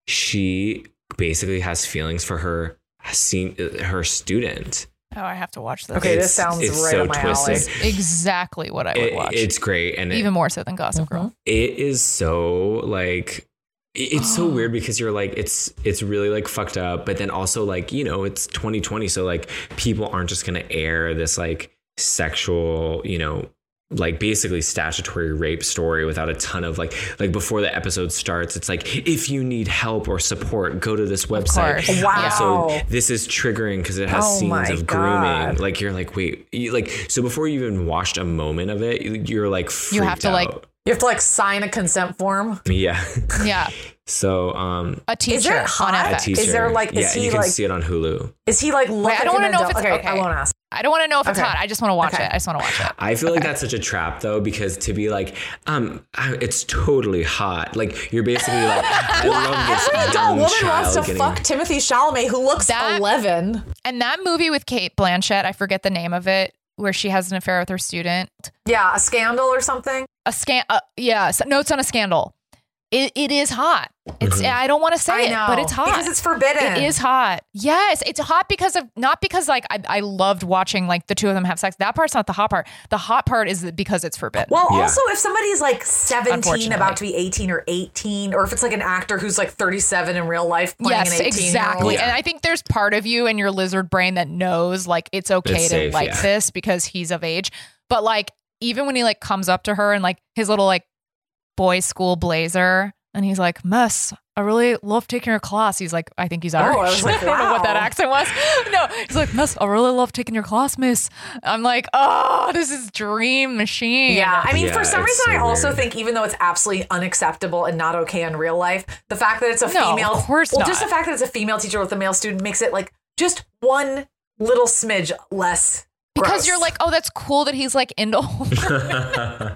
Speaker 6: she basically has feelings for her seen her student.
Speaker 15: Oh, I have to watch this.
Speaker 5: Okay,
Speaker 6: it's,
Speaker 5: this sounds
Speaker 6: it's
Speaker 5: right
Speaker 6: so
Speaker 5: up my
Speaker 6: twisted.
Speaker 5: alley.
Speaker 15: Exactly what I would
Speaker 6: It,
Speaker 15: watch.
Speaker 6: it's great, and
Speaker 15: even
Speaker 6: it,
Speaker 15: more so than Gossip
Speaker 5: Mm-hmm.
Speaker 15: Girl.
Speaker 6: it is so like it- it's so weird because you're like it's it's really like fucked up, but then also like, you know, it's twenty twenty, so like people aren't just gonna air this like sexual, you know, like basically statutory rape story without a ton of like like before the episode starts, it's like, if you need help or support, go to this website.
Speaker 15: course.
Speaker 5: Wow.
Speaker 6: Also, this is triggering because it has
Speaker 5: Oh my
Speaker 6: scenes of
Speaker 5: God.
Speaker 6: grooming. Like you're like, wait, you, like so before you even watched a moment of it, you- you're like freaked
Speaker 15: You have to,
Speaker 6: out.
Speaker 15: like-
Speaker 5: You have to like sign a consent form.
Speaker 6: Yeah.
Speaker 15: Yeah,
Speaker 6: So um
Speaker 15: a teacher
Speaker 5: Is it
Speaker 15: on
Speaker 5: hot?
Speaker 6: a
Speaker 15: F X.
Speaker 6: teacher.
Speaker 5: Is there, like- is
Speaker 6: yeah,
Speaker 5: he,
Speaker 6: you can
Speaker 5: like-
Speaker 6: see it on Hulu.
Speaker 5: Is he like look
Speaker 15: Wait, I don't
Speaker 5: want to
Speaker 15: know if it's
Speaker 5: okay,
Speaker 15: okay.
Speaker 5: I won't ask.
Speaker 15: I don't want to know if it's
Speaker 5: Okay.
Speaker 15: hot. I just want to watch
Speaker 5: Okay.
Speaker 15: it. I just want to watch it.
Speaker 6: I feel like that's such a trap though, because to be like, um, I- it's totally hot. Like you're basically like, I love this
Speaker 5: Every adult
Speaker 6: young
Speaker 5: woman wants
Speaker 6: child
Speaker 5: to
Speaker 6: getting.
Speaker 5: fuck Timothy Chalamet, who looks
Speaker 15: That-
Speaker 5: eleven.
Speaker 15: And that movie with Kate Blanchett, I forget the name of it, where she has an affair with her student.
Speaker 5: Yeah, a scandal or something.
Speaker 15: A scan. Uh, yeah, so- no, it's on a scandal. It it is hot. It's
Speaker 6: Mhm.
Speaker 15: I don't want to say
Speaker 5: I
Speaker 15: it,
Speaker 5: know
Speaker 15: but it's hot
Speaker 5: because it's forbidden.
Speaker 15: It is hot. Yes, it's hot because of not because like I, I loved watching like the two of them have sex. That part's not the hot part. The hot part is that because it's forbidden.
Speaker 5: Well,
Speaker 6: Yeah.
Speaker 5: also if somebody's like seventeen,
Speaker 15: Unfortunately.
Speaker 5: about to be eighteen or eighteen, or if it's like an actor who's like thirty-seven in real life playing
Speaker 15: Yes,
Speaker 5: an eighteen.
Speaker 15: exactly.
Speaker 6: Yeah.
Speaker 15: And I think there's part of you in your lizard brain that knows like it's okay
Speaker 6: It's
Speaker 15: to
Speaker 6: safe,
Speaker 15: like
Speaker 6: yeah.
Speaker 15: this because he's of age. But like even when he like comes up to her in like his little like boys' school blazer and he's like, Miss, I really love taking your class. He's like, I think he's Irish.
Speaker 5: Oh, I was like,
Speaker 15: I don't know what that
Speaker 5: wow.
Speaker 15: accent was. No, he's like, Miss, I really love taking your class, Miss. I'm like, oh, this is dream machine.
Speaker 5: Yeah, I mean,
Speaker 6: Yeah,
Speaker 5: for some
Speaker 6: it's
Speaker 5: reason,
Speaker 6: so
Speaker 5: I also
Speaker 6: weird.
Speaker 5: think even though it's absolutely unacceptable and not okay in real life, the fact that it's a
Speaker 15: No,
Speaker 5: female,
Speaker 15: of course
Speaker 5: well,
Speaker 15: not.
Speaker 5: just the fact that it's a female teacher with a male student makes it like just one little smidge less.
Speaker 15: Because
Speaker 5: gross.
Speaker 15: you're like, oh, that's cool that he's like into older.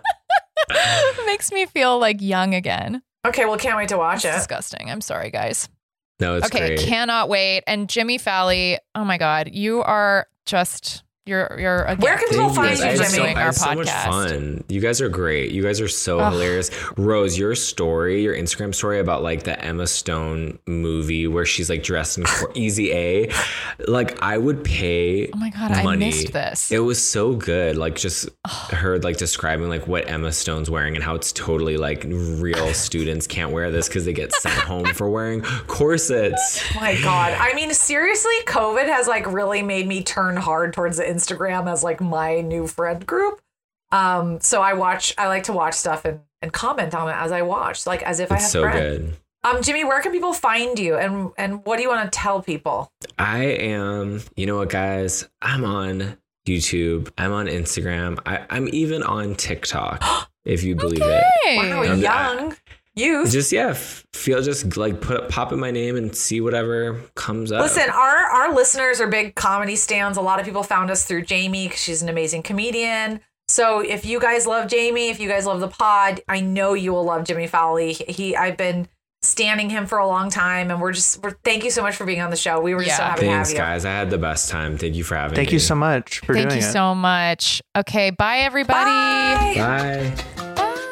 Speaker 15: Makes me feel like young again.
Speaker 5: okay, well, can't wait to watch
Speaker 15: It's
Speaker 5: it.
Speaker 15: disgusting. I'm sorry, guys.
Speaker 6: No, it's
Speaker 15: okay,
Speaker 6: great.
Speaker 15: cannot wait. And Jimmy Falley, oh my God, you are just you're you're a
Speaker 5: Where can
Speaker 15: gift.
Speaker 5: people
Speaker 6: Thank
Speaker 5: find
Speaker 6: you
Speaker 5: you,
Speaker 6: guys. I
Speaker 15: for
Speaker 6: had so,
Speaker 5: Jimmy?
Speaker 15: doing
Speaker 6: I
Speaker 15: our
Speaker 6: had so much
Speaker 15: podcast.
Speaker 6: fun. You guys are great. You guys are so
Speaker 15: Ugh.
Speaker 6: hilarious. Rose, your story, your Instagram story about like the Emma Stone movie where she's like dressed in cor- Easy A, like I would pay.
Speaker 15: Oh my God, I
Speaker 6: money.
Speaker 15: missed this.
Speaker 6: It was so good. Like just her like describing like what Emma Stone's wearing and how it's totally like real students can't wear this because they get sent home for wearing corsets.
Speaker 5: Oh my God. I mean, seriously, COVID has like really made me turn hard towards the Instagram as like my new friend group. Um, so I watch, I like to watch stuff and, and comment on it as I watch, like as if I
Speaker 6: It's
Speaker 5: have
Speaker 6: so
Speaker 5: friends.
Speaker 6: good.
Speaker 5: Um, Jimmy, where can people find you and, and what do you want to tell people?
Speaker 6: I am, you know what, guys? I'm on YouTube. I'm on Instagram. I, I'm even on TikTok, if you believe it.
Speaker 5: Wow,
Speaker 6: Um,
Speaker 5: young youth.
Speaker 6: Just, yeah, f- feel just like put pop in my name and see whatever comes up.
Speaker 5: Listen, our our listeners are big comedy stans. A lot of people found us through Jamie because she's an amazing comedian. So if you guys love Jamie, if you guys love the pod, I know you will love Jimmy Fowley. He, I've been standing him for a long time, and we're just we're thank you so much for being on the show. We were just so
Speaker 15: Yeah.
Speaker 5: happy
Speaker 6: Thanks,
Speaker 5: to have you.
Speaker 6: guys. I had the best time. Thank you for having
Speaker 7: Thank
Speaker 6: me.
Speaker 7: you so much for
Speaker 15: Thank
Speaker 7: doing
Speaker 15: you
Speaker 7: it.
Speaker 15: so much. Okay, bye everybody.
Speaker 5: Bye.
Speaker 6: Bye.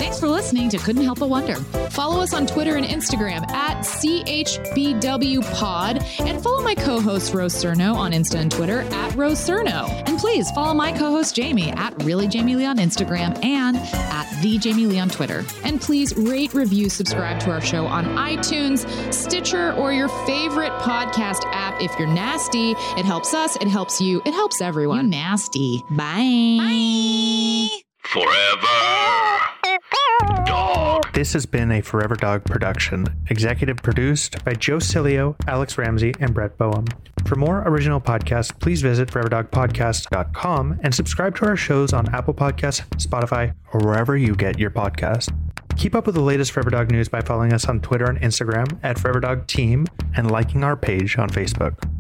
Speaker 16: Thanks for listening to Couldn't Help But Wonder. Follow us on Twitter and Instagram at C H B W Pod, and follow my co-host Rose Cerno on Insta and Twitter at Rose Cerno. And please follow my co-host Jamie at Really Jamie Lee on Instagram and at The Jamie Lee on Twitter. And please rate, review, subscribe to our show on iTunes, Stitcher, or your favorite podcast app. If you're nasty, it helps us, it helps you, it helps everyone. You nasty. Bye. Bye.
Speaker 3: Forever Dog.
Speaker 7: This has been a Forever Dog production, executive produced by Joe Cilio, Alex Ramsey, and Brett Boehm. For more original podcasts, please visit forever dog podcast dot com and subscribe to our shows on Apple Podcasts, Spotify, or wherever you get your podcasts. Keep up with the latest Forever Dog news by following us on Twitter and Instagram at Forever Dog Team and liking our page on Facebook.